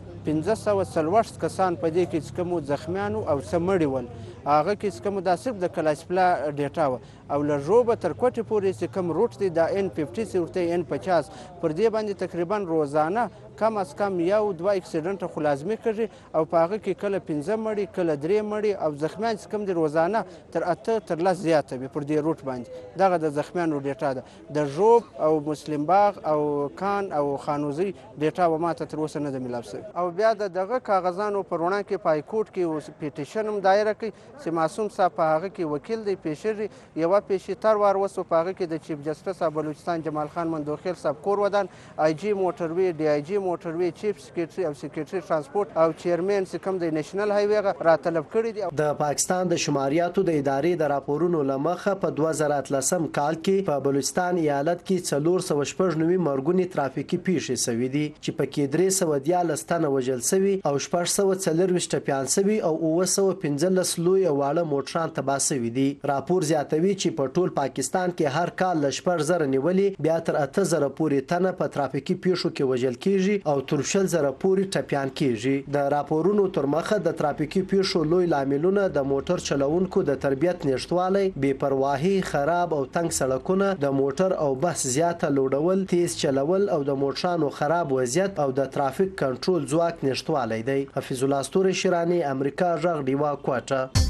Speaker 13: 540 کسان په دې کې چې کوم زخمیانو او سمړي ول، هغه کې چې کوم دا صرف د کلاسفلا ډیټا و او له ژوبه تر کوټې پورې چې کوم روټ دی دا N50 ورته N50 پر دې باندې تقریبا روزانه کم از کم 1-2 اکسیډنټ خو لازمي کېږي او په هغه کې کله 15 مړي، کله 3 مړي او زخمیان چې کوم دي روزانه تر 8 تر 10 زیاته وي پر دې روټ باندې. دغه د زخمیانو ډیټا ده. د ژوب او مسلم باغ او کان او خانوزي ډیټا و ماته تر اوسه نه ده ملاو شوی. او بیا دغه کاغذانو پر وړاندې کې په های کورټ کې پیټیشن هم دایره کړي چې معصوم صاحب په هغه کې وکیل دی، پیشر یوه پیشې تر وار وسو په هغه کې د چیف جسټس بلوچستان جمال خان مندوخیل صاحب کور ودان، آی جی موټروي، ډي آی جی موټروي چیف سکریټري او سکریټري ترانسپورت او چیرمن چې کوم د نېشنل هایوې را طلب کړی دي.
Speaker 11: د پاکستان د شماریاتو د ادارې د راپورونو لمخه په 2013 کال کې په بلوچستان ایالت کې 490 مرګونی ترافیکي پیښې شوې دي چې پکې 314 تنه وژل شوي او 640 ټپیان شوي او 915 لوی واړه موټران تباه شوي دي. راپور زیاتوي چې په ټول پاکستان کې هر کال ل 1000 نیولې بیا تر 8000 پورې تنه په ترافیکي پیښو کې وژل کیږي او تر 200 پورې ټپیان کیږي. د راپورونو تر مخه د ترافیکي پیښو لوی لاملونه د موټر چلوونکو د تربیت نشټوالی، بې پرواهي، خراب او تنګ سړکونه، د موټر او بس زیاته لوډول، تیز چلول او د موټرانو خراب وضعیت او د ترافیک کنټرول ځواک نشټوالی دی. حفیظ الله ستوري شیرانی، امریکا غږ، ډیوا کوټه.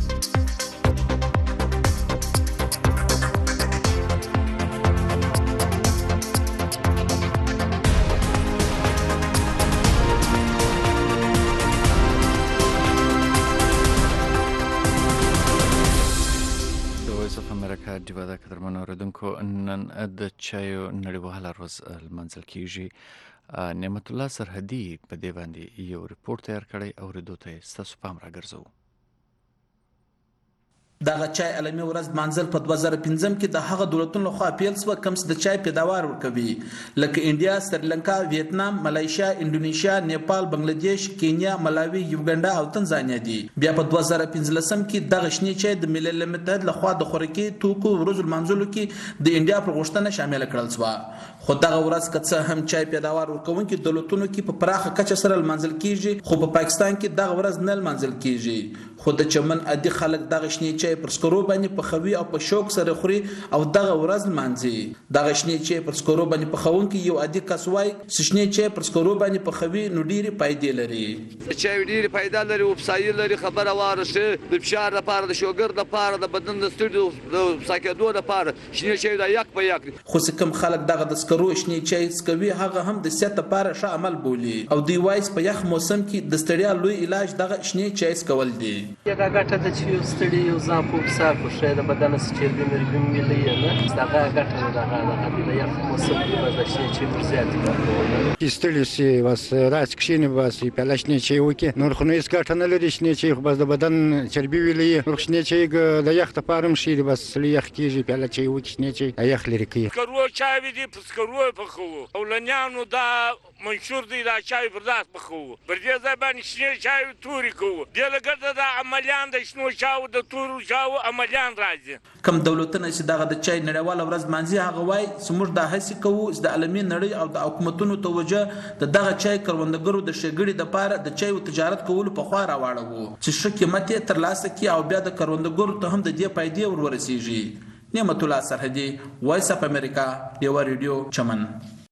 Speaker 3: ډیوا د قدرمنو اوریدونکو نن د چایو نړیواله ورځ لمانځل کیږي. نعمت الله سرحدي په دې باندې یو ریپورت تیار کړی او ورېدو ته ستاسو پام راګرځو.
Speaker 14: دغه چای عالمي ورځ منځل په 2015 کې د هغه دولتونو لخوا پیل شو کوم چې د چای پیداوار ورکوي لکه انډیا، سریلانکا، ویتنام، ملایشیا، انډونیشیا، نیپال، بنگلاديش، کینیا، ملاوي، یوګنډا او تنزانیا دي. بیا په 2015 کې دغه شنی چای د ملل متحد لخوا د خوراکي توکو ورځ منځلو کې د انډیا پر غوښتنه شامل کړل شو. خو دغه ورځ که هم چای پیداوار ورکوونکي دولتونو کې په پراخه کچه سره منځل کیږي، خو په پاکستان کې دغه ورځ نه منځل کیږي. خو د چمن عادي خلک دغه شنی چای پر سکرو باندې په خوي او په شوق سره خوري او دغه ورځ مانځي. دغه شنی چای پر سکرو باندې په خوون کې یو عادي کس وای شنی چای پر سکرو باندې په خوي نو ډیره فائدې لري.
Speaker 15: چای ډیره فائدہ لري او فسایل لري، خبره وارشه د فشار لپاره، د شوګر لپاره، د بدن د ستړي د ساکېدو لپاره شنی چای دا یک په یک.
Speaker 14: خو کوم خلک دغه د سکرو شنی چای سکوي هغه هم د صحت لپاره ښه عمل بولي او دی وایس په یخ موسم کې د ستړیا لوی علاج دغه شنی چای سکول دي.
Speaker 16: یګه ګټه د چې ستړي یو ځان په ساکو شه د بدن سچېر د مرګ ملي نه دغه ګټه دغه د یخ موسم کې د شنی چای پر زیات کار
Speaker 18: ستړي سي واس راځ کښینه واسي په لښنی چای وکي نور خو نه هیڅ ګټه نه لري. شنی چای خو بس د بدن چربي ویلي نور شنی چای د یخ ته پارم شي بس یخ کیږي په لچای وکي شنی چای یخ لري کی
Speaker 25: کرو چای دي په کرو په خو اولنیانو دا منشور دی دا چای پر ذات بخو پر دې ځبان شنی چای توري کو د لګړه د عملیان د شنو چاو د تورو چاو عملیان راځي.
Speaker 14: کم دولتونه چې دغه د چای نړیواله ورځ مانځي هغه وای چې موږ د هڅې کوو چې د عالمي نړۍ او د حکومتونو توجه د دغه چای کروندګرو د شګړې د پاره د چای او تجارت کولو په خوا راوړو چې ښه قیمت یې ترلاسه کړي او بیا د کروندګرو ته هم د دې فائدې ورورسیږي. نعمت الله سرحدي، وایس اف امریکا، ډیوا ریډیو، چمن.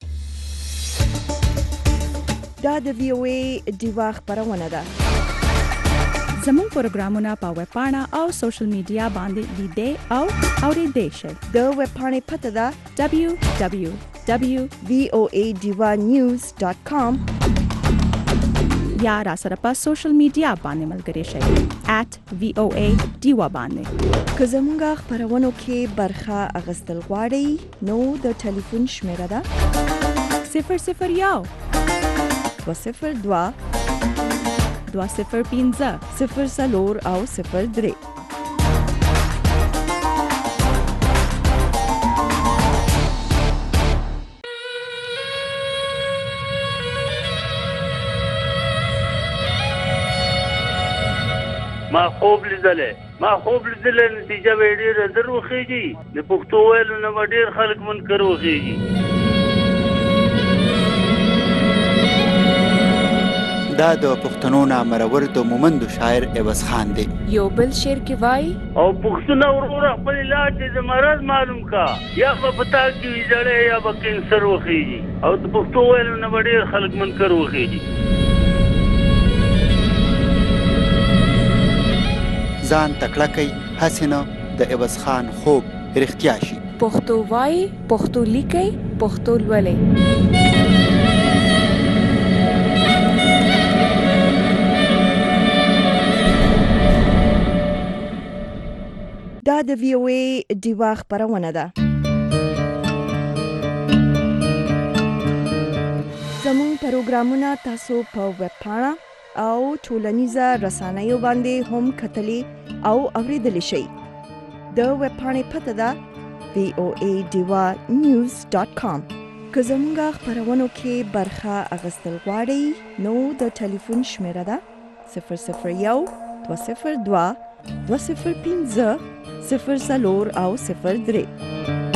Speaker 1: دا د وی او ای ډیوا خبرونه ده.
Speaker 26: زموږ پروګرامونه په ویب پاڼه او سوشل میډیا باندې لیدئ او اورئ شئ.
Speaker 1: د ویب پاڼې پته ده www.voaDivaNews.com
Speaker 26: یا را سره په سوشل میډیا باندې ملګري شئ @VOA Diva باندې.
Speaker 1: که زموږ خبرونو کې برخه اخیستل غواړئ نو د ټلیفون شمیره ده
Speaker 26: 001
Speaker 1: 202
Speaker 26: 205
Speaker 1: 04 او 03.
Speaker 27: ما خوب لیدلې نتیجه به ډېره در وخیږي د پښتو ویلو نه به ډېر خلک منکر وخیږي.
Speaker 28: دا د پښتنو نامرور د مومندو شاعر عوض خان دی.
Speaker 26: یو بل شعر کې وای
Speaker 27: او پښتون ورور خپل علاج د مرض معلوم کا یا په پتا کې ویځړې یا په کینسر وخیږي او د پښتو ویلو نه به ډېر خلک منکر وخیږي.
Speaker 28: ځان تکړه کوي هسې نه د عوض خان خوب رښتیا شي.
Speaker 26: پښتو وای، پښتو لیکي، پښتو لولئ.
Speaker 1: دا د وی او ای ډیوا خبرونه ده. زموږ پروګرامونه تاسو په ویب پاڼه او ټولنیزه رسنیو باندې هم کتلی او اوریدلی شئ. د ویب پاڼې پته ده voadiwanews.com. که زموږ خپرونو کې برخه اخیستل غواړئ نو د ټلیفون شمیره ده 001 202 205 04 او 03.